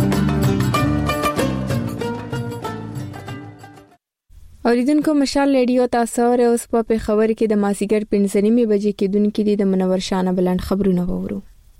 S1: اوریدونکو مشال ریډیو تاسو اوس په خبر کې د مازیګر 5:30 بجې کې دونکو د منور شانه بلند خبرونه وورو.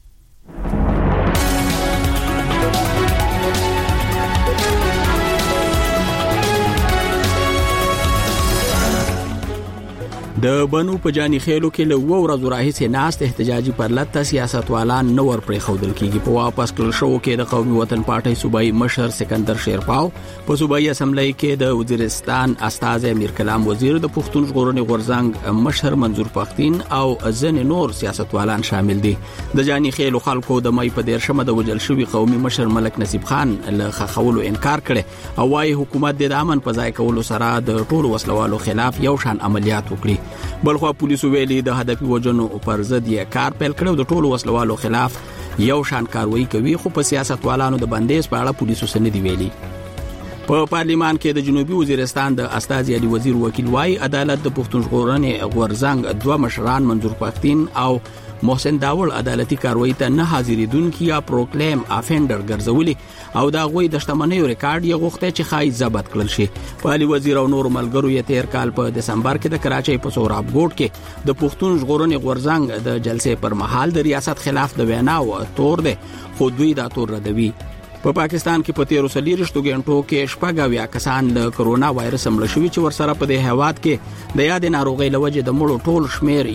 S3: د بنو په جاني خېلو کې له ورځو راهیسې ناست احتجاجي پرلط سیاستوالان نور پرې خودل کیږي. په واپس کړل شو کې د قومي وطن پارټي صوبایي مشر سکندر شیرپاو په صوبایي اسمبلی کې د وزیرستان استاذ امیر کلام وزیر د پښتون ژغورنې غورځنګ مشر منظور پختین او ځنې نور سیاستوالان شامل دي. د جاني خېلو خلکو د مې په 13 د وجل شوی قومي مشر ملک نصیب خان له خخولو انکار کړي او وايي حکومت د امن په ځای کولو سره د ټولو وسلوالو خلاف یو شان عملیات وکړي. بلخو پولیسو ویلي د هدفي وجنو پر ضد یې کار پیل کړو، د ټولو وسلوالو خلاف یو شان کاروایی کوي، خو په سیاستوالانو د بندیز په اړه پولیسو څه نه دی ویلي. په پارلیمان کې د جنوبي وزیرستان د استاذ علي وزیر وکیل وايي عدالت د پښتون ژغورنې غورځنګ دوه مشران منظور پختین او محسن داول عدالتي کاروایی ته نه حاضرېدونکي یا پروکلیم افندر ګرځولي او دا غوي د شتمنیو ریکارډ یې غوښته چې خای ضبط کړل شي. په علي وزیر او نور ملګرو یې تیر کال په دسمبر کې د کراچۍ په سوراب ګوټ کې د پښتون ژغورنې غورځنګ د جلسې پر مهال د ریاست خلاف د ویناو تور ده، خو دوی دا تور ردوي. په پاکستان کې په 13 غنټو کې شپږ کسان له کرونا وایرس مړ شوي چې ورسره په دې هواد کې د یاد ناروغي لوجه د مړو ټول شمیر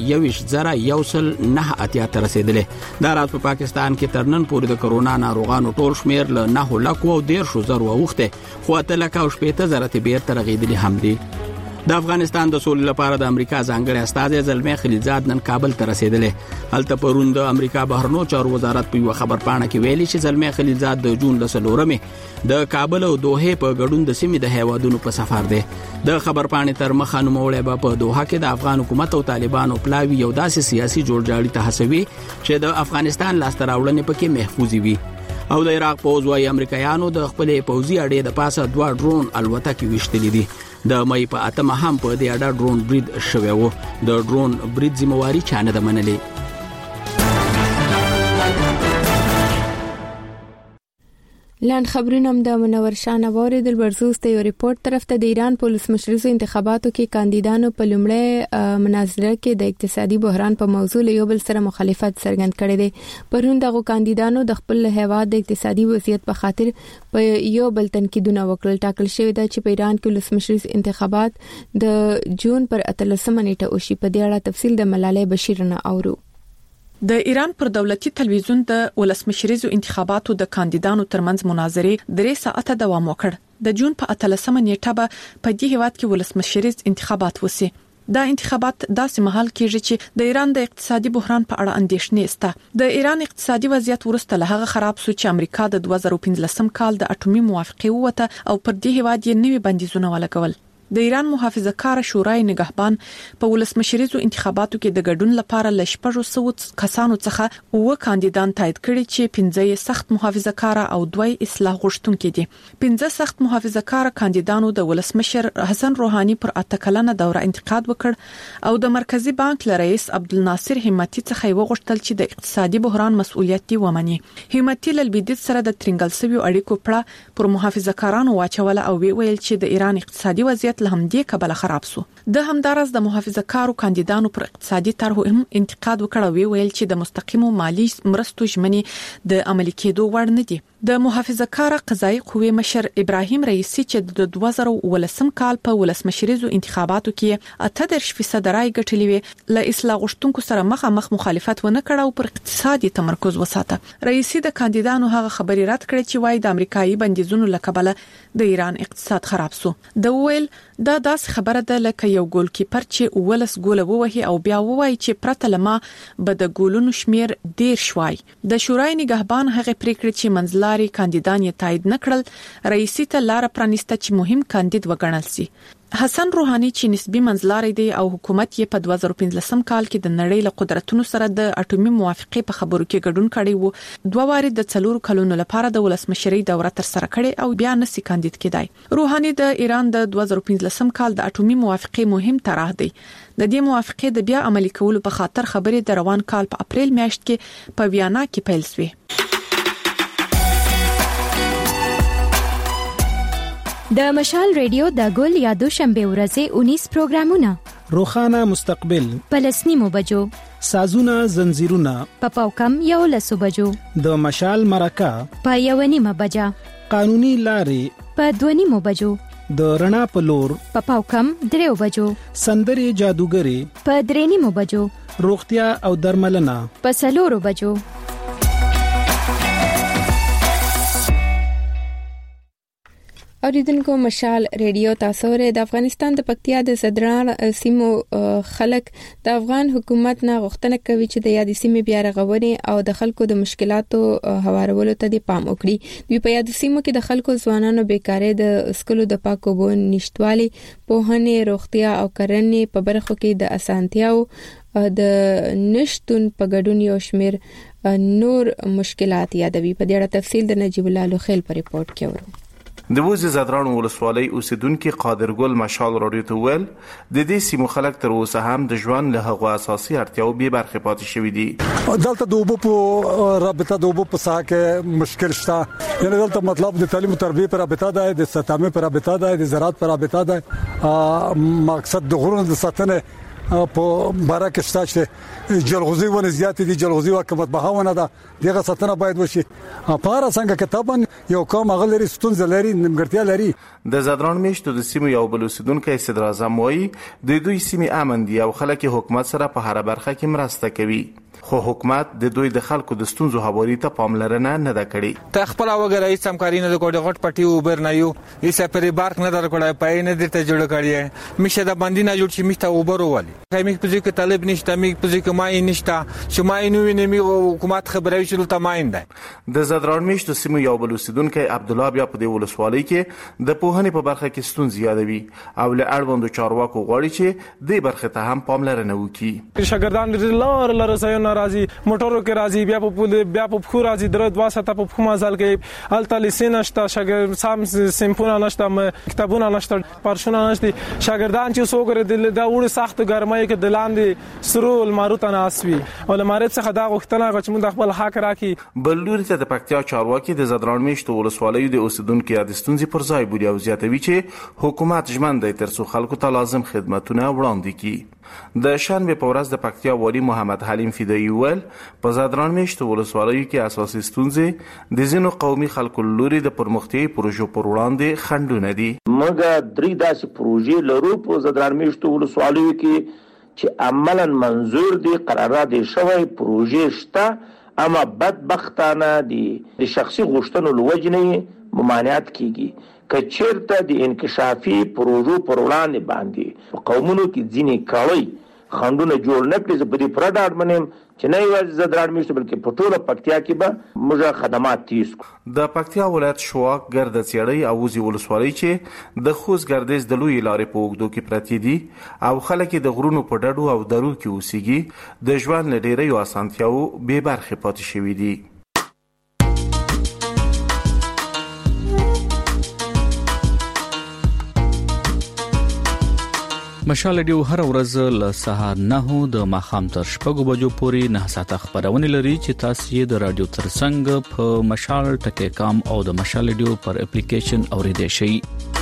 S3: 1,198 ته رسیدلې. دا راز په پاکستان کې ترنن پورې د کرونا ناروغانو ټول شمیر له 9,10,000 وخته، خو 3,000 ته بیرته رغیدلې هم دي. د افغانستان د سولې لپاره د امریکا ځانګړی استاذ زلمی خلیلزاد نن کابل ته رسیدلې. هلته پرون د امریکا بهرنیو چارو وزارت په یو خبرپاڼه کې ویلي چې زلمی خلیلزاد د جون 4 د کابل او دوحه په ګډون د سیمې د هیوادونو په سفر دی. د خبرپاڼې تر مخه نوموړی به په دوحه کې د افغان حکومت او طالبانو پلاوی یو داسې سیاسي جوړجاړي ته هڅوي چې د افغانستان لاسته راوړنې پکې محفوظ وي. او د عراق پوځ وايي امریکایانو د خپل پوځي اډې د پاسه 2 ډرون الوتکې وشتلې دي. د مې په اتمه هم په دې اډه ډرون برید شوی و. د ډرون برید ذمہواری چا نه ده منلې.
S1: لاند خبرونه د منور شانه واردل برزوس ته یو ریپورت طرف ته د ایران پولیس مشرزو انتخاباتو کې کاندیدانو په لومړی مناظره کې د اقتصادي بحران په موضوع له یو بل سره مخالفت څرګند کړی دی. پرون دغه کاندیدانو د خپل هیواد د اقتصادي وضعیت په خاطر په یو بل تنقیدونه وکړل. ټاکل شوی دی چې په ایران کې ولس مشرز انتخابات د جون پر 13 نیټه وشي. په دې اړه تفصیل د ملالۍ بشیر نه اورو.
S6: د ایران پر دولتي تلویزیون د ولسمشریزو انتخاباتو د کاندیدانو ترمنځ مناظرې 3 ساعته دوام وکړ. د جون په 13 نیټه به په دې هیواد کې ولسمشریز انتخابات وسی. دا انتخابات داسې مهال کېږي چې د ایران د اقتصادي بحران په اړه اندېښنې سته. د ایران اقتصادي وضعیت ورسته له هغه خراب شو چې امریکا د 2015 کال د اټومي موافقه وته او پر دې هیواد یې نوي بندیزونه ولګول. د ایران محافظه کار شورای نگهبان په ولسمشریزو انتخاباتو کې د ګډون لپاره ل 600 کسانو څخه 9 کاندیدان تایید کړي چې 15 سخت محافظه کار او 2 اصلاح غوښتونکي دي. 15 سخت محافظه کار کاندیدانو د ولسمشر حسن روحاني پر 8 کلنه دوره انتقاد وکړ او د مرکزی بانک رئیس عبدالناصر همتی څخه وغوښتل چې د اقتصادي بحران مسؤلیت دی ومني. همتی ل البدید سره د ترنګل سوي اړیکو پړه پر محافظه کارانو واچول او ویل چې د ایران اقتصادي وضعیت له همدې کبله خراب شو. د همدارس د محافظه کارو کاندیدانو پر اقتصادي طرحو هم انتقاد وکړ او ویل چې د مستقیمو مالی مرستو ژمنې د عملي کېدو وړ نه دي. د محافظه کار قضایي قوې مشر ابراهیم رئیسی چې د 2019 کال په ولسمشریزو انتخاباتو کې 88% رای ګټلې وي له اصلاح غوښتونکو سره مخامخ مخالفت ونه کړ او پر اقتصادي تمرکز وساته. رئیسی د کاندیدانو هغه خبري رد کړې چې وايي د امریکایي بندیزونو لکبله د ایران اقتصاد خراب شو. د ویل دا داس خبره ده لکه یو ګول کیپر چې ولس ګول ووهي او بیا وایي چې پرته لما به د ګولونو شمیر ډیر شوي. د شورای نگهبان هغه پریکړه چې منځلاري کاندیدان یې تایید نکړل رئیسی ته لار پرانیسته چې مهم کاندید وګڼل شي. حسن روحاني چې نسبی منځلاري دی او حکومت یې په 2015 کال کې د نړۍ له قدرتونو سره د اټومي موافقه په خبرو کې ګډون کړی وو. 2 واره د 4 کلونو لپاره د ولسمشرۍ دوره تر سره کړې او بیا نسی کاندید کېدای. روحاني د ایران د 2015 کال د اټومي موافقه مهم طرح دی. د دې موافقه د بیا عملي کولو په خاطر خبرې د روان کال په اپریل میاشت کې په ویانا کې پیل شوې.
S9: د مشال ریډیو د ګل یا دوشنبه ورځې 19 پروګرامونه،
S7: روخانه مستقبل،
S9: پلسنیمو بجو،
S7: سازونه زنجیرونه،
S9: پاوکم یو لسو بجو،
S7: د مشال مرکه
S9: په 1:30 بجا،
S7: قانوني لارې
S9: په 2:30 بجو،
S7: د رڼا په لور
S9: په پاوکم 3 بجو،
S7: سندري جادوګری
S9: په 3:30 بجو،
S7: روغتیا او درملنه
S9: په 4 بجو.
S1: اوریدونکو مشال ریډیو تاسو ورې د افغانستان د پکتیا د صدران سیمو خلک د افغان حکومت نه غوښتنه کوي چې د یاد سیمې بیا رغونې او د خلکو د مشکلاتو هوارولو ته د پام وکړي. دوی په یاد سیمو کې د خلکو ځوانانو بیکاری د اسکولو د پاکو بو نشټوالي، پوهنې، روغتیا او کرنې په برخو کې د اسانتیاو د نشټون په ګډون یو شمیر نور مشکلات یادوي. په دې اړه تفصیل د نجیب الله لوخیل په ریپورت کې ورو.
S8: د وزې زدرانو ولسوالۍ اوسیدونکو قادر ګل مشال رادیو ته ویل د دې سیمو خلک تر اوسه هم د ژوند له هغو اساسي اړتیاو به برخه پاتې شوی دي.
S10: دلته د اوبو په رابطه د اوبو په ساحه کې مشکل شته، یعنی دلته مطلب د تعلیم او تربیه پر رابطه ده، د ستامه پر رابطه ده، د زراعت پر رابطه ده. مقصد د غرونو د ساتنه په باره کې شته چې جلغوزي ونه زیات دي، جلغوزي حکومت بهاونه ده، دغه ساتنه باید وشي. په هر څنګه کتابن یو کوم غلري ستونزه لري، نیمګړتیا لري.
S8: د زدران میشتو د سیمو یو بل اوسیدونکو صدر اعظم وایي د دوی سیمې امن دي او خلک حکومت سره په هر برخه کې مرسته کوي، خو حکومت د دوی د خلکو د ستونزو هواري ته پاملرنه نه ده کړې.
S11: ته خپل وګړي سمکاري نه د کوډ غټ پټي اوبر نه یو ایسه پرې بارک نه درکړای پای نه درته جوړ کړی میشه د باندې نه جوړ شي میته اوبر ولی کمي په ځکه طالب نشته، می په ځکه مای نشته چې مای نو ویني می حکومت خبرې شول ته ماین ده.
S8: د زدران میشتو سیمو یو بل اوسیدونکو عبد الله بیا په دې ولسوالۍ کې د پوهنې په برخه کې ستونزې یادوي او له اړوندو چارواکو غواړي چې دې برخه ته هم پاملرنه وکړي.
S12: شاګردان لاره ځای ناراضي موټرو کې راځي، بیا په خو راځي درې دوه ساعته په خو مازال کې الته لیسن نشته، شاګرد سم سیمپونه نشته، کتابونه نشته، پارشونه نشته. شاګردان چې څوګره د وړ سخت ګرمۍ کې د لاندې سرو الماروت ناسوي او لمارت څخه دا غوښتنه غوښ موږ خپل حق راکې.
S8: بل لوري ته د پکتیا چارواکي د زدران میشتو ولسوالۍ د اوسیدونکو یاد ستونزې پر ځای بولي او زیاتوي چې حکومت ژمن دی تر څو خلکو ته لازم خدماتونه وړاندې کړي. د شنبه په ورځ د پکتیا والی محمد حلیم فدایی ول په زدران میشتو ولسوالۍ کې اساسي ستونزې د زینو قومي خلکو لوري د پرمختیايي پروژو پر وړاندې خنډونه دي.
S15: موږ درې داسې پروژې لرو په زدران میشتو ولسوالۍ کې چې عملاً منظور دي، قرارداد شوی پروژې شته، اما بدبختانه دي د شخصي غوښتنو لوجنې ممانعت کیږي. کچیرته د انکشافي پروژو پر وړاندې باندې قومونو کې ځینې کړي خندونه جوړ نه کړي. په دې پرډاډ منم چې نه یوازې زدران میشتو بلکې په ټوله پکتیا کې به موږ خدمات تیز کو.
S8: د پکتیا ولایت شواک ګرد څیړی او وزي ولسوالۍ چې د خوست ګردیز د لوی لارې په اوږدو کې پرتی دي او خلک د غرونو په ډډو او درو کې اوسېږي، د ژوند لري یو اسانتیاو به برخه پاتې شوی دي.
S3: مشال ریډیو هر ورځ له سهار 9 د ماښام تر 6 بجو پورې 9 ساعته خبرونه لري چې تاسو یې د رادیو ترڅنګ په مشال ټکی کام او د مشال ریډیو پر اپلیکیشن اوریدئ شئ.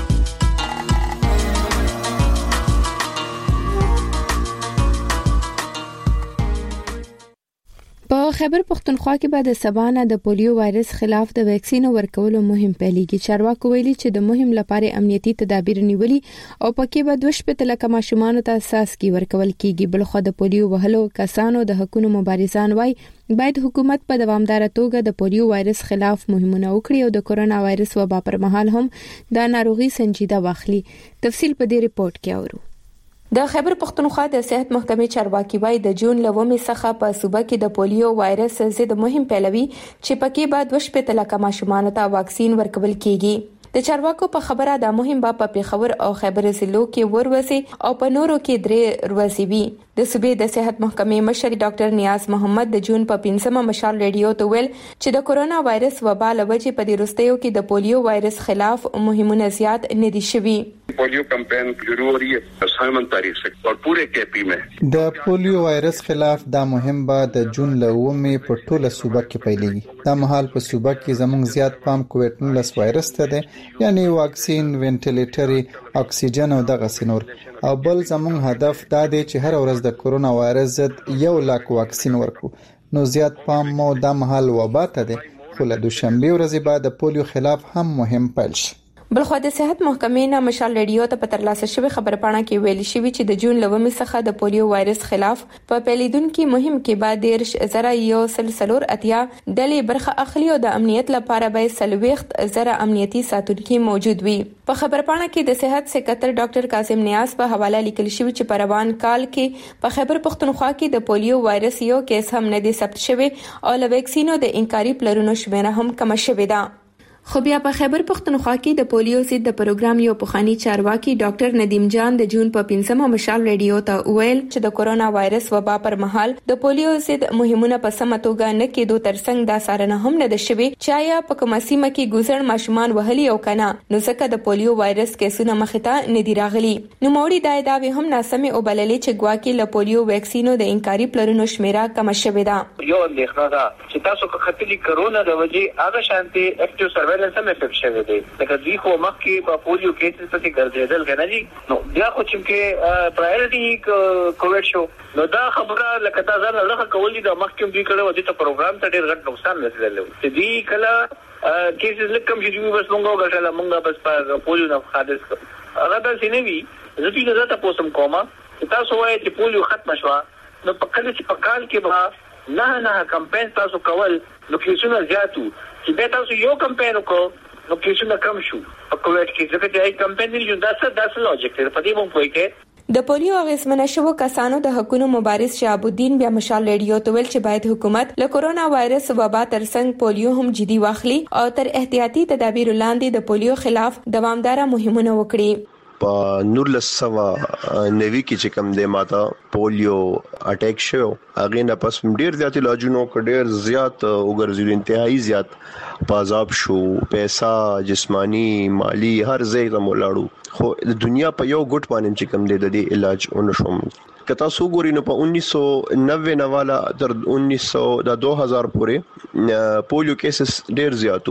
S1: په خیبر پختونخوا کې بعد سبانه د پولیو وایرس خلاف د ویکسین ورکولو مهم پیلېږي. چارواکو ویلي چې د مهم لپاره امنیتي تدابیر نیولي او پکې به 2 لک ماشومان ته اساس کې ورکول کیږي. بلخو د پولیو وهلو کسانو د حقوقو مبارزان وای باید حکومت په دوامدار توګه د پولیو وایرس خلاف مهمونه وکړي او د کورونا وایرس وبا پر مهال هم د ناروغي سنجیده واخلي. تفصیل په دې ریپورت کې اورو. د خیبر پختونخوا د صحت محکمې چارواکي وای د جون لومې څخه په صوبه کې د پولیو وایرس ضد مهم پیلوي چې پکې بعد 2 لک ماشومان ته واکسین ورکول کیږي. د چارواکو په خبره د مهم په پیښور او خیبر ضلعو کې ورسي او په نورو کې 3 ورسي وي. د صوبې د صحت محکمې مشر ډاکټر نیاز محمد د جون په 15 مشال ریډیو ته ویل چې د کورونا وایرس وبا لوجې په دې وروستیو کې د پولیو وایرس خلاف مهمونه زیات نه دي شوي.
S4: Polio campaign शुरू हो रही है 7 तारीख से और पूरे केपी में
S13: د पोलियो وایرس خلاف دا مهم به د جون له 9 په ټوله صوبه کې پیلېږي. دا مهال په صوبه کې زموږ زیات پام کووډ-19 وایرس ته دی، یعنی واکسین، وینټیلیټري، اکسیجن او دغه سينور. او بل زموږ هدف دا دی چې هر ورځ د کورونا وایرس ضد 1 لک واکسین ورکړو. نو زیات پام مو دا مهال وبا ته دی، خو له دوشنبه ورځې بعد د پولیو خلاف هم مهم پیل شي.
S1: بلخو د صحت محکمې نه مشال ریډیو ته په ترلاسه شوی خبرپاڼه کې ویل شوی چې د جون لومې څخه د پولیو وایرس خلاف په پیلیدونکو مهم کې بعد 10,000 اتیا ډلې برخه اخلي او د امنیت لپاره به 30,000 امنیتي ساتونکي موجود وي. په خبرپاڼه کې د صحت سکرټر ډاکټر قاسم نیاز په حواله لیکل شوی چې په روان کال کې په خیبر پختونخوا کې د پولیو وایرس یو کیس هم نه دی ثبت شوی او له ویکسینو د انکاري پلرونو شمیره هم کم شوې ده. خو بیا په خیبر پختونخوا کې د پولیو ضد د پروګرام یو پخوانی چارواکي ډاکټر ندیم جان د جون په 15مه مشال ریډیو ته ویل چې د کورونا وایرس وبا پر مهال د پولیو ضد مهمونه په سمه توګه نه کېدو ترڅنګ دا سارنه هم نه ده شوی چې آیا په کومه سیمه کې ګوزړ ماشومان وهلي او کنه نو ځکه د پولیو وایرس کیسونه مخته نه دی راغلي. نو موري دا داوی هم ناسمه او بللې چې ګواکې له پولیو ویکسینو د انکاري پلرونو شمیره کم شوې ده.
S14: یو اندېښنه ده چې تاسو که خپلې کرونا د وجې هغه شانتي اکټیو سرویلنس هم افیکټ شوی دی. لکه دوی خو مخکې په پولیو کیسز پسې ګرځېدل کنه دي، نو بیا خو چې پرایورټي کووډ شو نو دا خبره لکه تا ځان له کول دي د مخکې دوی کړه و دي ته پروګرام ته ډېر غټ نقصان رسیدلی چې دوی کله کیسز لکم چې دوی بس مونږ غټله مونږ بس په پولیو نه حادث هغه د سینوي زه دې زړه تاسو کومه تاسو وایي چې پولیو ختم شو نو په کله چې په کال کې به نه کمپاین تاسو کول نو کیسونه زیاتو چې به تاسو یو کمپاین وکړو نو کیسونه کم شو په کووډ کې ځکه چې ای کمپاین نه جوړ داسه لوجیک دی په دې مونږ کوی کې
S1: د پولیو اغیزمنه شوو کسانو د حقوقو مبارز شهاب الدین بیا مشال ریډیو ته ویل چې باید حکومت له کورونا وایرس وبا ترڅنګ پولیو هم جدي واخلي او تر احتیاطي تدابیر لاندې د پولیو خلاف دوامدار مهمونه وکړي.
S16: په 1990 کې چې کوم د ماته پولیو اٹیک شو هغه نه پس ډیر زیات علاجونو ډیر زیات وګرځول انتهایی زیات پازاب شو پیسہ جسمانی مالی هر ځای ته مولاړو خو د دنیا په یو ګټ باندې چې کوم د علاج ونشوم کتا سو ګوري نو په 1990 نواله تر 2000 پورې پولیو کیسز ډیر زیاتو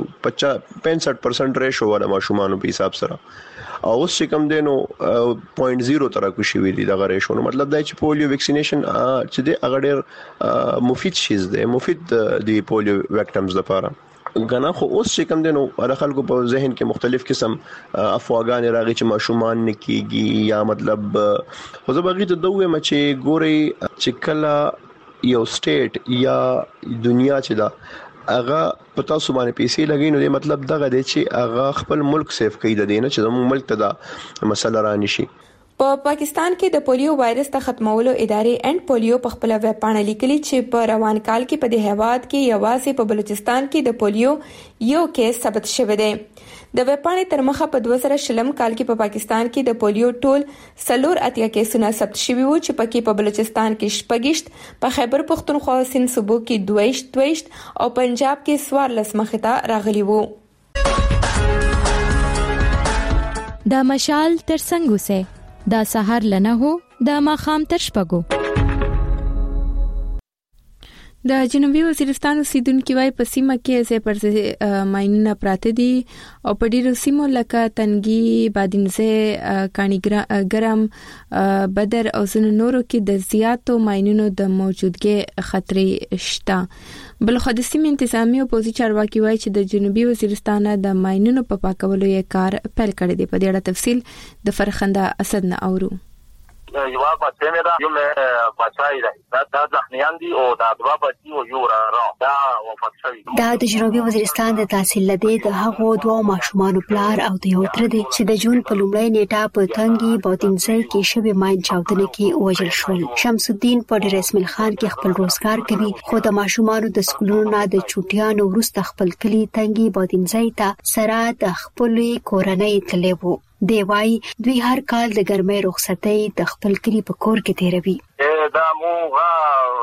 S16: 65% ریشو والا ماشومان په حساب سره او اوس چې کوم دینو 0.0 تر کو شي ویلي دا غریشو نو مطلب دا چې پولیو ویکسینیشن چې د هغه ډیر مفید شیز دی مفید دی پولیو ویکټمز لپاره غنا خو اوس چې کوم دینو خلکو په ذهن کې مختلف قسم افواګان راغی چې ماشومان نه کیږي یا مطلب خو زه بغیر ته دوه مچ ګوري چې کله یو سټیټ یا دنیا چې دا اغه پتا سو باندې پیسې لګین نو مطلب دغه دی چې اغه خپل ملک سیف کوي د دینه چې زموږ ملک ته دا مسله رانی شي.
S1: په پاکستان کې د پولیو وایرس ته ختمولو ادارې اینډ پولیو په خپل ویب پاڼه لیکلي چې په روان کال کې په دې هیواد کې یوازې په بلوچستان کې د پولیو یو کیس ثبت شوی دی. د ویب پاڼې تر مخه په 2020 کال کې په پاکستان کې د پولیو ټول 4 کیسونه ثبت شوي وو چې پکې په بلوچستان کې 26 په خیبر پختونخوا او سند صوبو کې 22 او پنجاب کې 14 مخته راغلي وو.
S9: دا مشال ترڅنګ وسه دا سحر لنه هو دا ماخام تر شپګو. د جنوبي وزیرستان اوسیدونکو وايي په سیمه کې ځای پر ځای ماینونه پراته دي او په ډیرو سیمو لکه تنګي بادینزه کانیګرام بدر او زنو نورو کې د زیاتو ماینونو د موجودګي خطرې شته. بلخو د سیمې انتظامی او پوزي چارواکي وايي چې د جنوبي وزیرستان د ماینونو په پاکولو یې کار پیل کړی دی. په دې اړه تفصیل د فرخنده اسد نه اورو.
S17: یوا بچه میرا یو مې بچای دی دا ځخنیان دي او دا دوا بچي او یو را دا وفات شوی دا
S18: د جنوبي وزیرستان د تحصیل لدی د هغو دوه ماشومان پلار او د یو تر دي چې د جون په لومړۍ نیټه په تنګي بوتینځای کې شوی ماین چاودنه کې وژل شول. شمس الدین په ډیر اسماعیل خان کې خپل روزګار کوي خو د ماشومان د سکولونو نه د چوټیانو ورسته خپل کلی تنګي بوتینځای ته سره د خپل کورنۍ تلو دی وای دوی هر کال د ګرمۍ رخصتۍ د خپل کلی په کور کې تیروي.
S17: دا موغه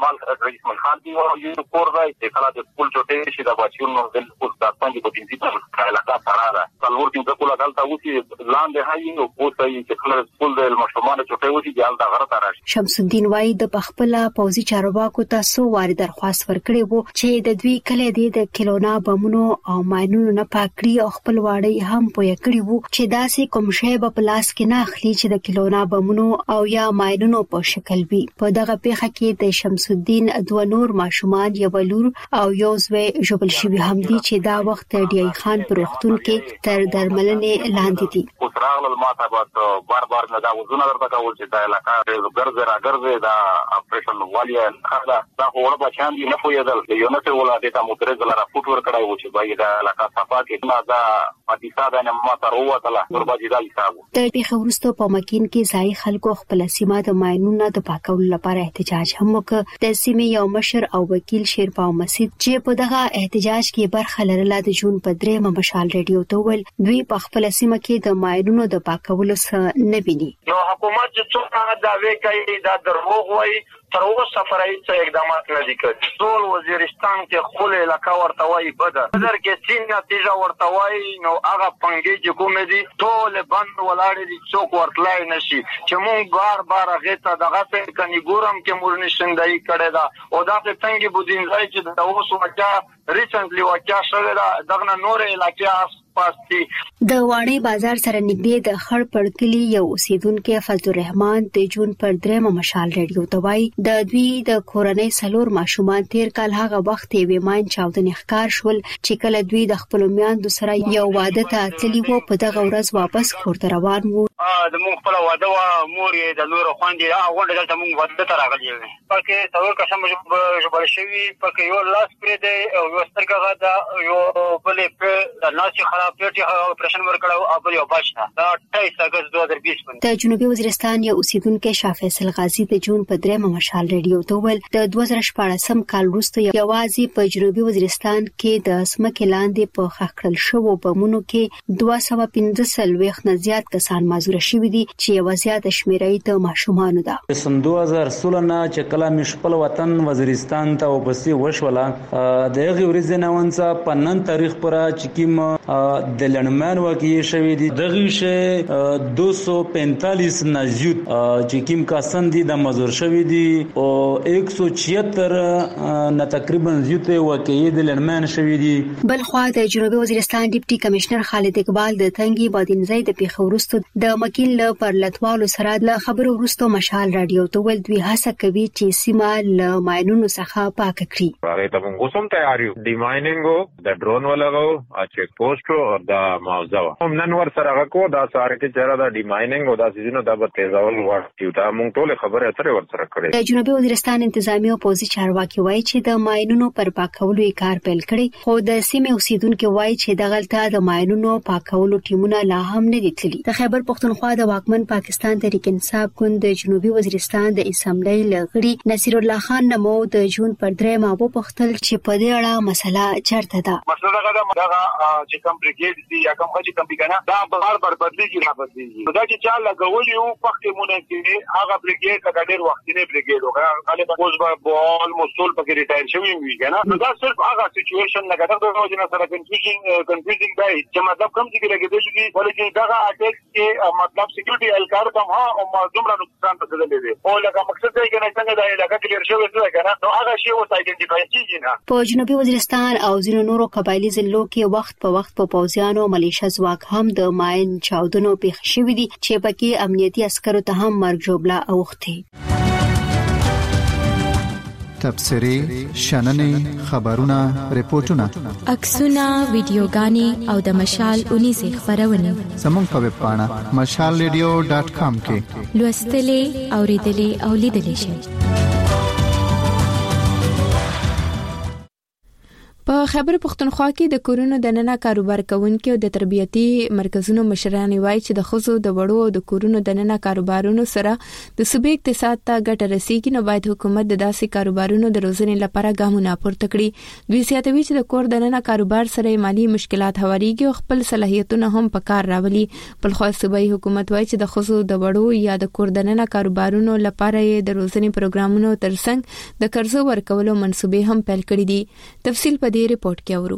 S17: مال رئیس ملخان دی او یو کور دی چې کله د سکول چټه شي د بچیونو د سکول ستاسو په پرنسپل علاقه سره څلور دي د کول دلته وسی لاندې هاي او پوسټي چې کله سکول د مشرانو چټه وسی د الته غره تراشي.
S18: شمس الدین وای د پخپله پوزي چارواکو ته سو واري درخواست ورکړي وو چې د دوی کله د کلونا بمونو او ماينونو نه پاکړي او خپل واړی هم پوي کړی وو چې داسې کوم شی په پلاس کې نه اخلي چې د کلونا بمونو او یا ماينونو په شکل وي. په دغه پیښه کې د شمس الدین دوه نور ماشومان یو لور او یو زوی جوړل شوی هم دي چې دا وخت ډی خان پر وختون کې تر درملنې لاندې دي.
S17: اوسراغل ماته بعد بار نه دا وزونه درته کول چې د علاقې ګرځي را ګرځي دا اپریشن والیا خلا دا هوړ بچان دي نه پویدل یو نه ته ولادت مو درې زلره فوټ ور کړای و چې بای دا علاقې صفا کې نه دا پاتیسا نه ماته وروتله ورباجي دا حساب.
S18: د پیښه وروسته په مکین کې ځای خلکو خپل سیمه د ماينونو د پاکولو لپاره احتجاج هم وکړ. د سیمې یو مشر او وکیل شیرپاو مسجد چې په دغه احتجاج کې برخه لرله د جون په 3 مشال ریډیو ته ول دوی په خپل سیمه کې د ماينونو د پاکولو څخه نه ویني.
S5: نو حکومت چې څومره دعوی کوي دا دروغ وایي تر اوسه فرایي څه اقدامات نه دي کړی. ټول وزیرستان کې خپل علاقې ورته وایي بدر کې سین نتیجه ورته وایي نو هغه پنګي چې کوم دي ټول بند ولاړ دي څوک ورتلای نشي چې مونږ بار غته دغه څه کني ګورم کې مور نشندای کړي دا او دا څنګه څنګه بودین ځای چې د اوسو واقعا ریسنټلی واقعا شوه دا دغه نور علاقې پاستي.
S18: د واړی بازار سره نږدې د خړ پړکلی یو اوسیدونکو فضل الرحمن د جون پر 3 مشال ریډیو ته وایي د دوی د کورنۍ سلور ماشومان تیر کال هغه وخت یې ماین چاودنې ښکار شول چې کله دوی د خپل میاندو سره یو واده ته تللی وو په دغه ورځ واپس کور ته روان وو.
S5: د مونږ خپل واده وا مور یې د نور خوندې غونډه دلته مونږ واده ته راغلي یو پکې څلور قسم جوړ شوی پکې یو لاس پرې دی او یو سترګه دا یو بلې په د ناسي خراب پیټي اپریشن ورکړو او بل یو بچا دا 28 اگست 2020
S18: د جنوبي وزیرستان یو اوسیدونکو شاه فیصل غازی د جون په 3 مشال ریډیو ته ول د 2014 کال وروسته یوازې په جنوبي وزیرستان کې د سمکې لاندې په خخړل شوو بمونو کې 215 نه زیات کسان مازور شوي دي چې یو زیات شمیرې د ماشومان ده.
S19: سن 2016 نه چې کله مشپل وطن وزیرستان ته وبسي وشوله د هغه ورځې نه ونڅه په نن تاریخ پر چې کیم د لړمان واقعي شوی دي دغه شی 245 نه زیات چې کیم کسان دي د مازور شوی دي او 176 نه تقریبا زیات واقعي د لړمان شوی دي.
S18: بل خو د جنوبي وزیرستان ډیپټي کمشنر خالد اقبال د تنګي بادینځای د پیښه وروسته د مکین له پرلتوالو سره د خبرو وروسته مشال رادیو ته ول دوی هڅه کوي چې سیمه له ماينونو څخه پاک کړي.
S20: هغه ته موږ هم تیار یو د ماینینګو د ډرون ولغو چیک پوسټ او د موضوع هم نن ور سره کو دا ساره کې چیرې د ډی ماینینګ او د سيزونو د تیزول وړتیو دا موږ ټول خبره اترې ور سره کړې.
S18: د جنوبي وزیرستان انتظامی او پوزي چارواکي وایي چې د ماينونو پر پاکولو کار پیل کړي خو د سیمې اوسیدونکو وایي چې دغلطه د ماينونو پاکولو ټیمونه لا هم نه دي تللي. د خیبر پختونخوا د واکمن پاکستان تحریک انصاف ګوند د جنوبي وزیرستان د اسمبلی لغړي نصیر الله خان نمو د جون پر 3 مابو پختل چې په دې اړه مسله چرته ده.
S5: مسله دغه چې کوم بریګیډ دي یا کوم چې کوم بګنه دا بار بدلیږي را بدلیږي دا چې چا لګولي او پختمونه کې هغه بریګیډ کا ډېر وخت نه بریګیډ وکړه غالبا اوس به آلموست ټول پکې ریټایر شوی وي کنه نو دا صرف هغه سچويشن نه کېده د وجه نه سره کنفیوزینګ دی چې مطلب کوم چې لګیدل دي ولې دا اټیک کې مطلب سکیورټي الکار کوم ها او معلومه نقصان ته دي او لکه مقصد دی کنه څنګه دا علاقه کلیر شوی دی کنه نو هغه شی او آیډنټیفای کیږي نه.
S18: په جنوبي وزیرستان او ځینو نورو قبایلی ضلعو کې وخت په وخت په پوځیانو ملیشه ځواک هم د ماين چاودنو پیښ شوې دي چې پکې امنیتي عسکرو ته هم مرګ جوړه اوخته.
S13: تبصري شننې خبرونه ریپورتونه
S21: عکسونه ویډیوګانې او د مشال 19 خبرونه
S13: زموږ په ویب پاڼه mashalradio.com کې
S21: لوستلې اوریدلې او لیدلې شئ.
S9: په خیبر پختونخوا کې د کورونو دننه کاروبار کوونکو او د تربیتي مرکزونو مشران وایي چې د خزو د وړو او د کورونو دننه کاروبارونو سره د صوبې اقتصاد ته ګټه رسیږي، نو باید حکومت د داسې کاروبارونو د روزنې لپاره ګامونه پورته کړي. دوی زیاتوي چې د کور دننه کاروبار سره مالی مشکلات هواريږي او خپل صلاحیتونه هم په کار راولي. بل خو صوبایي حکومت وایي چې د خزو د وړو یا د کور دننه کاروبارونو لپاره د روزنې پروګرامونو ترڅنګ د قرضو ورکولو منصوبې هم پیل کړې دي. تفصیل په دې ریپورت کې اورو.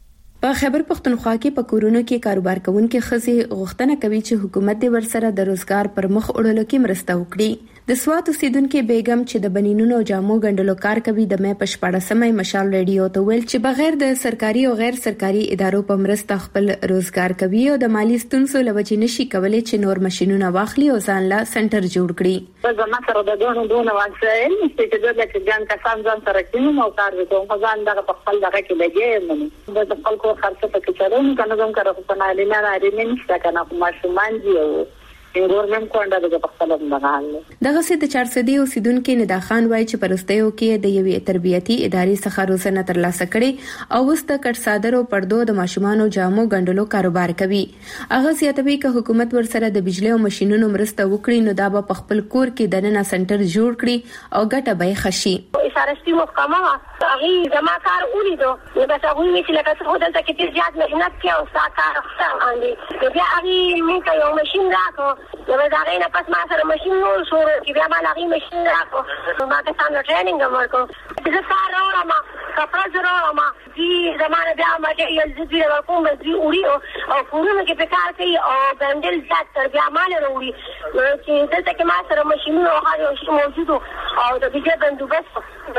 S9: په خیبر پختونخوا کې په کورونو کې کاروبار کوونکي ښځې غوښتنه کوي چې حکومت دې ورسره د روزګار پر مخ وړلو کې مرسته وکړي. د سوات اوسیدونکو بیگم چې د بنینونو او جامو ګنډلو کار کوي د مې په 14مې مشال ریډیو ته ویل چې بغیر د سرکاري او غیر سرکاري ادارو په مرسته خپل روزګار کوي او د مالی ستونزو لوجې نشي کولای چې نور ماشينونه واخلي او ځان لا سنټر جوړ کړي.
S2: زما سره د دونه وسایل چې د لکه ځان کسان ځان سره کینو او کار وکړو ځان دغه په خپل دغه کې لګي د خپل کو خرڅ په کې چلو کنه زم کار په نه لري نه نشته کنه ماشومان دی او ګورنمنت کواندا د خپل مغال
S9: دغه سید 400 اوسیدونکو ندا خان وایي چې پرستیو کې د یوې تربیتی ادارې څخه روزنه ترلاسه کړي او وسته کټ صادر او پردو د ماشومان او جامو ګنډلو کاروبار کوي. هغه زیاتوي چې حکومت ورسره د بجلی او ماشينونو مرسته وکړي نو دا به خپل کور کې دننه سنټر جوړ کړي او ګټه به خشي.
S2: اشارستي محکمه هغه زما کار ولیدو نو بس هغه چې لکه څه هوټل ته کې زیات مهنت کوي او ساکار باندې بیا هغه موږ یو ماشين راکو نو دا غینه پس ما سره ماشين نو شروع کې بیا ما هغه ماشين راکو ما ته څنګه ټریننګ ورکو چې سره راوړم کپڑا زراوړم چې زمانه بیا ما چې یل زیږي ورکوم چې وړي او کورونه کې په کار کوي او بندل ځات تر بیا مال وروړي چې دلته کې ما سره ماشين نو هغه شی موجود او د دې بندوبست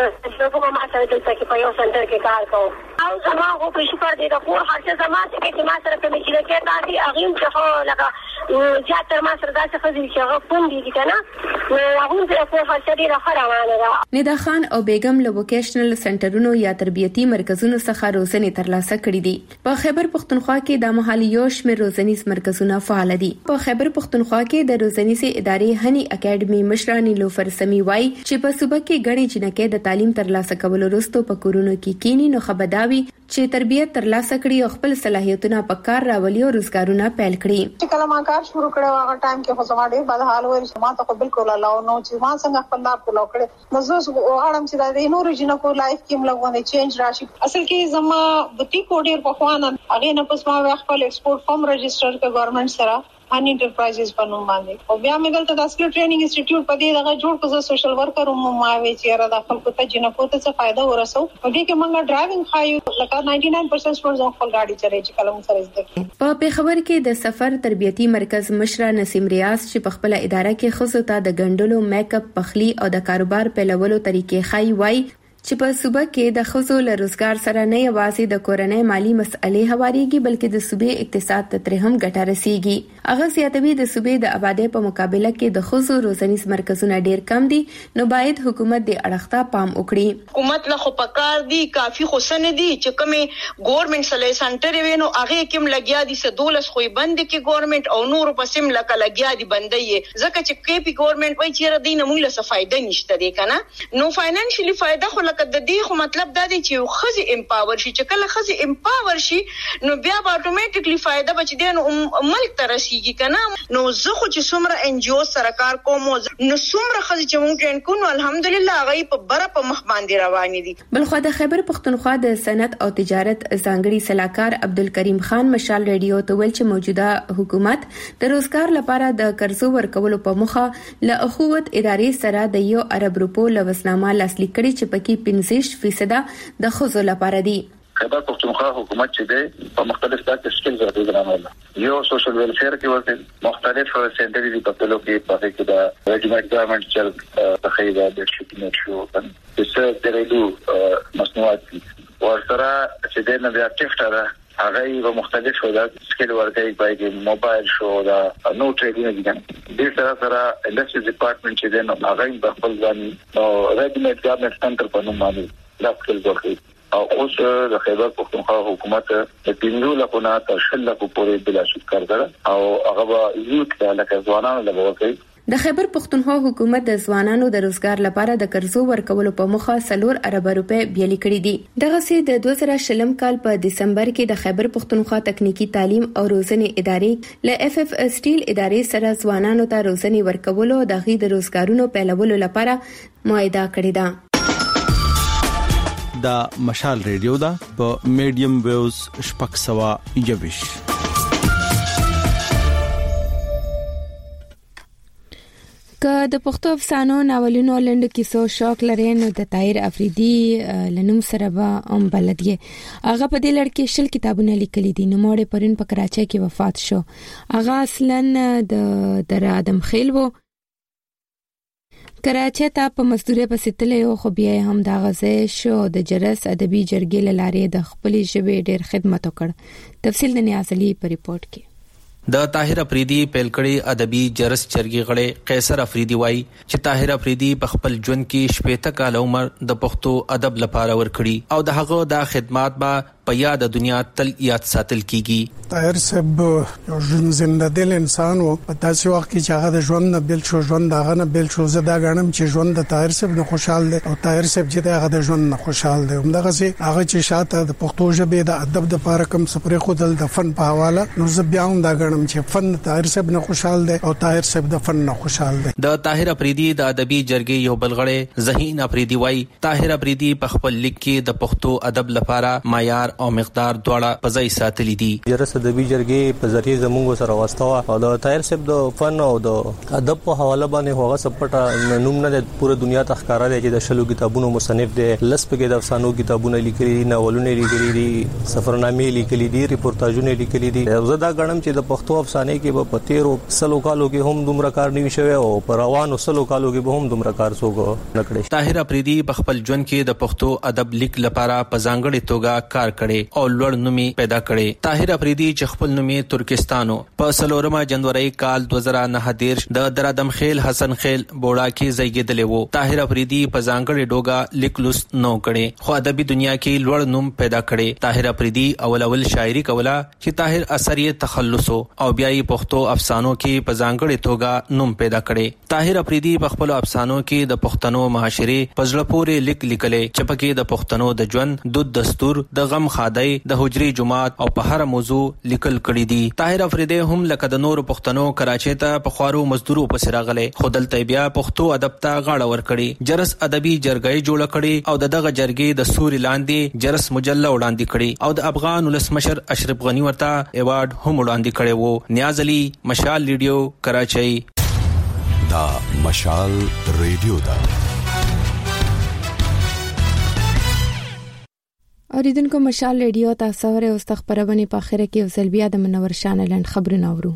S2: دغه ما سره دلته کې په یو سنټر کې کار کوم او زما خو په شکر دې د کور هرڅه زما چې ما سره کوم چې کې تاسو هغه چې لکه زیاتره ما سره داسې خزي چې هغه پوندې کنه نو هغه په خپل هرڅه دې راخروانه.
S9: ندا خان او بیگم له ووکیشنل سنټرونو یا تربیتی مرکزونو څخه روزنې ترلاسه کړې دي. په خیبر پختونخوا کې د محلي یو شمېر روزنیز مرکزونه فعال دي. په خیبر پختونخوا کې د روزنیز ادارې هني اکیډمي مشرانی لوفر سمي وای چې په صوبه کې غړي جنکه د تعلیم ترلاسه کولو وروسته په کورونو کې کینی نو خبرداوي چې تربیت ترلاسه کړي او خپل صلاحیتونه په کار راولي او روزګارونه پیل کړي.
S22: چې کله ما کار شروع کړو هغه ټایم کې خو زما ډېر بد حال وای چې ما ته بالکل لاو نو چې ما څنګه خپل لار په لوکړې نو زه غواړم چې د نور جنکو لایف کې ملګونه چینج راشي. اصل کې زما بوتیک اورډر په خوانه هغه نه پس ما خپل ایکسپورټ فارم رجستر ک گورنمنت سره ان انټرپرایزز په نوم باندې او بیا مې دلته د اسکل ټریننګ انسټیټیوټ په دې دغه جوړ کړو سوشل ورکر مو ما وی چې را د خپل ته جنکو ته څه فائدہ ورسو په دې کې موږ ډرایوینګ خایو لکه 99% سټوډنټس خپل ګاډي چلایي چې کله موږ سره زده کړو.
S9: په پیښور کې د سفر تربیتی مرکز مشره نسیم ریاض چې په خپل اداره کې خصوصا د ګندلو میک اپ پخلی او د کاروبار پیلولو طریقې خای وای چې په صوبه کې د خزو له روزګار سره نه یوازې د کورنۍ مالی مسئلې هواريږي بلکې د صوبې اقتصاد ته تر هم ګټه رسیږي. هغه زیاتوي د صوبې د آبادی په مقابله کې د خزو روزنیز مرکزونه ډیر کم دي نو باید حکومت د اړختا پام وکړي.
S23: حکومت له خو پکار دي کافي خوسن دي چې کومه ګورنمنت سره سنټر وینو هغه کوم لګیا دي س دولس خو بند کې ګورنمنت او نور پسیم لکه لګیا دي بندي ځکه چې کې پی ګورنمنت وای چې ردی نه موږ له فائدہ نشته دي کنه نو فاینانشلی فائدہ خو لکه د دې خو مطلب دا دی چې خزي امپاور شي چې کله خزي امپاور شي نو بیا اتوماتیکلی فائدہ بچ دی نو ملک ته رسیږي کنه نو زه خو چې څومره ان جی او سره کار کوم نو څومره خزي چې مونږ ټرین کوو الحمدلله هغه په بره په مخ باندې روان دي.
S9: بل خو د خیبر پختونخوا د صنعت او تجارت ځانګړي صلاحکار عبدالکریم خان مشال ریډیو ته ویل چې موجوده حکومت د روزګار لپاره د قرضو ورکولو په مخه له اخوت ادارې سره د $1 ارب لوسنامه لاسلیک کړي چې پکې 15% د خزو لپاره دي.
S24: خیبر پختونخوا حکومت چې ده په مختلف ځای سکیل زده یو سوشل ویلفیر کې ورته مختلف سنټر دي په تلو کې په کې دا ریجمنت ګورنمنت چې په خیبر د شپږ شو چې درېدو مصنوعات ورسره چې د نویا ټیفټره هغه په مختلف سکیل ورته په موبایل شو دا نو ټریډینګ دي د سره انډستری ډپارټمنټ چې ده هغه په خپل ځان نو ریجمنت ګورنمنت سنټر په نوم باندې دا خپل ورته او اوس د خیبر پختونخوا حکومت د پیندو لپاره تر شل لکو پورې بلا شکر کړ او هغه یو ته لکه ځوانانو لپاره
S1: د خیبر پښتونخوا حکومت د ځوانانو د روزګار لپاره د قرضو ورکولو په موخه 4 ارب روپے بیلي کړي دي. دغه سي د 2020 کال په دسمبر کې د خیبر پښتونخوا تکنیکی تعلیم او روزنې ادارې له اف اف سټیل ادارې سره ځوانانو ته روزنې ورکولو د غي د روزګارونو پیلولو لپاره معاهده کړې ده.
S6: دا مشال ریډیو دا په میډیم ویوز شپږ سوا یوش.
S9: که د پښتو افسانو ناولونو لنډ کیسو شوق لري نو د طاهر افریدي لنوم سره به بلدي. هغه په دې لړ کې 20 کتابونه لیکلي دي. نو مړ پرین په کراچۍ کې وفات شو. هغه اصلا د آدم خیل وو. کراچۍ ته په مزدوري په ستلې خو بیا هم دا غزه شو د جرس ادبي جرګې لارې د خپل ژبې ډېر خدمت وکړ. تفصیل د نیاز علي په ریپورت کې.
S7: د طاهر افریدي پیلکړي ادبي جرس چرګي غړي قیصر افریدي وای چې طاهر افریدي په خپل ژوند کې 80 کال عمر د پښتو ادب لپاره ورکړي او د هغه د خدمات به په یاد دنیا تل یاد ساتل کیږي.
S10: طاهر صاحب یو زنده دل انسان وو. په تاسو وخت کې چې هغه د ژوند نه بل شو ژوند هغه نه بل شو زدا غنم چې ژوند د طاهر صاحب نه خوشاله دي او طاهر صاحب چې هغه د ژوند نه خوشاله دي. همدغه سي هغه چې شاته د پښتو ژبې د ادب د لپاره کوم سپری خودل د فن په حواله نو زه بیا هم دا غنم چې فن طاهر صاحب نه خوشاله دي او طاهر صاحب د فن نه خوشاله دي.
S7: د طاهر افریدي د ادبي جرګې یو بلغړی زهین افریدي وای طاهر افریدي په خپل لیک کې د پښتو ادب لپاره معیار او مقدار دواړه په ځای ساتلي دي.
S11: جرس ادبي جرګې په ذریعہ زموږ سره واستوا او د طاهر صاحب د فن او د ادب په حواله باندې هغه سپټه نوم نه د پوره دنیا ته ښکارا دی چې د شلو کتابونو مصنف دی. لسپ کې د افسانو کتابونه لیکلي دي، ناولونه لیکلي دي، سفرنامې لیکلي دي، ریپورتاژونه لیکلي دي. زه دا غنم چې د پښتو افسانې کې په 13 سلو کالو کې هم دومره کار نه شوی او په روانو سلو کالو کې به هم دومره کار څوک نه کړی.
S7: طاهر افریدي په خپل ژوند کې د پښتو ادب لیک لپاره په ځانګړي توګه کار کړي او لوړ نومي پیدا کړي. طاهر افریدي چې خپل نومي ترکستانو په 4 جنوري کال 2009 د درادم خیل حسن خیل بوډا کې زیږیدلی وو. طاهر افریدي په ځانګړي ډوګه لیک لوست نو کړي خو ادبي دنیا کې لوړ نوم پیدا کړي. طاهر افریدي اول شاعري کوله چې طاهر اثر یې تخلص او بیا یې پښتو افسانو کې په ځانګړي توګه نوم پیدا کړي. طاهر افریدي په خپل افسانو کې د پښتنو معاشري په ځل پورې لیک لیکلي چې پکې د پښتنو د ژوند دود دستور د غم خادای د حجري جماعت او په هر موضوع لیکل کړي دي. طاهر افریدي هم لکه د نور پښتنو کراچۍ ته په خوارو مزدورو پسې راغلي خو دلته بیا پښتو ادب ته غاړه ورکړي. جرس ادبي جرګې جوړ کړي او دغه جرګې د سوري لاندې جرس مجله وړاندې کړي او د افغان ولسمشر اشرف غنی ورته ایوارډ هم وړاندې کړي وو. نیاز علي مشال ریډیو کراچۍ.
S25: دا مشال ریډیو دا
S9: اوریدونکو مشال ریډیو تاسو سره اوس خبرونه په اخره کې وسل بیا د منور شانلند خبرونه اورو.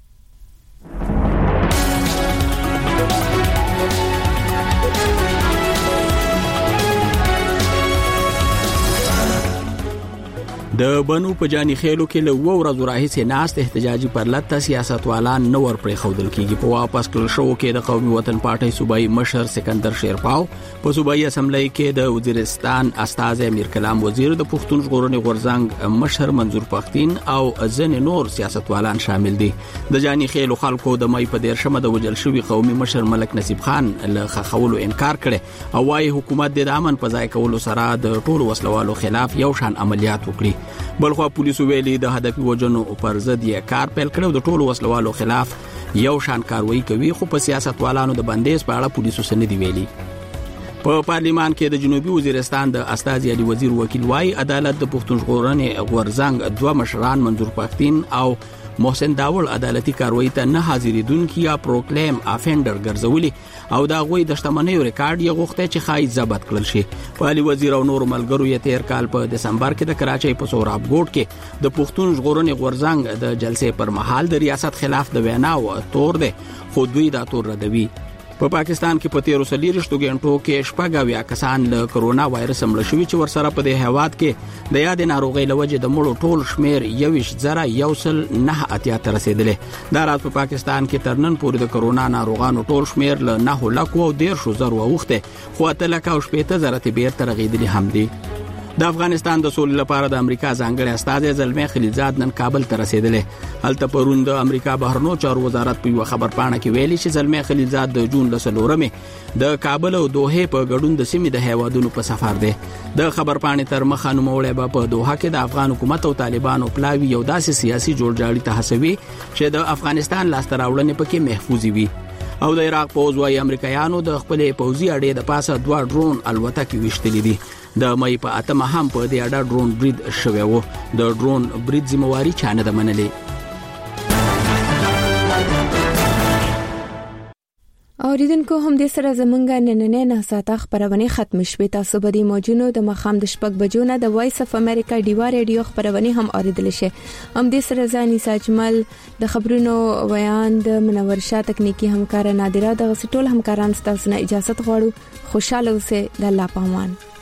S3: د بنو په جاني خېلو کې له ورځو راهیسې ناست احتجاجي پرلط سیاستوالان نور پرې خودل کیږي. په واپس کول شو کې د قومي وطن پارټي صوبایي مشر سکندر شیرپاو په صوبایي اسمبلی کې د وزیرستان استاذ امیر کلام وزیر د پښتون ژغورنې غورځنګ مشر منظور پښتين او ځین نور سیاستوالان شامل دي. د جاني خېلو خلکو د مې په 13 د وجل شوی قومي مشر ملک نصیب خان له خخولو انکار کړي او وايي حکومت د امن په ځای کولو سره د ټولو وسلوالو خلاف یو شان عملیات وکړي. بلخو پولیسو ویلي د هدفي وجنو پر ضد یې کار پیل کړو د ټولو وسلوالو خلاف یو شان کاروایی کوي خو په سیاستوالانو د بندیز په اړه پولیسو سند دی ویلي. په پارلیمان کې د جنوبي وزیرستان د استاذ علي وزیر وکیل وايي عدالت د پښتون ژغورنې غورځنګ دوه مشران منظور پښتين او محسن داول عدالتي کاروایی ته نه حاضرېدونکي یا پروکلیم افندر ګرځولي او دا غوي د شتمنیو ریکارډ یې غوښته چې خای ضبط کړل شي. علي وزیر او نور ملګرو یې 13 کال په دسمبر کې د کراچۍ په سوراب ګوټ کې د پښتون ژغورنې غورځنګ د جلسې پر مهال د ریاست خلاف د وینا او تور ده خو دوی دا تور ردوي. په پاکستان کې په 13 غنټو کې شپږاویا کسان له کرونا وایرس مړ شوي چې ورسره په دې هواد کې د یاد ناروغي لوجه د مړو ټول شمیر 21,980 ته رسیدلې. دا راز په پاکستان کې ترنن پورې د کرونا ناروغانو ټول شمیر له 9,110,000 وخته خو 3,000 ته بیرته رغیدلې هم دي. د افغانستان د سولې لپاره د امریکا ځانګړي استازي زلمي خلیلزاد نن کابل ته رسیدلې. هلته پرون د امریکا بهرنیو چارو وزارت په خبرپاڼه کې ویلي چې زلمي خلیلزاد د جون 14 د کابل او دوحه په ګډون د سیمې د هیوادونو په سفر دی. د خبرپاڼې تر مخه نوموړی په دوحه کې د افغان حکومت او طالبانو پلاوی یو داسې سیاسي جوړجاړي ته هڅوي چې د افغانستان لاسته راوړنې پکې محفوظ وي. او د عراق پوز وايي امریکایانو د خپل پوځي اډې د پاسه 2 ډرون الوتکې وشتلې دي. د مې په اتمه هم په دې اډه ډرون برید شوی و. د ډرون برید ذمہواری چانه د منلې.
S1: اوریدونکو هم د سره زمونږه نننې نه ساته خبرونه ختم شوه. تاسو به د موجونو د مخام د شپږ بجو نه د وایس اف امریکا ډیوا ریډیو خبرونه هم اوریدل شي. هم د سره ځاني ساجمل د خبرونو بیان د منور شاه تکنیکی همکار نادره د غسټول همکاران ستاسو نه اجازه غواړو. خوشاله اوسئ. د الله پامان.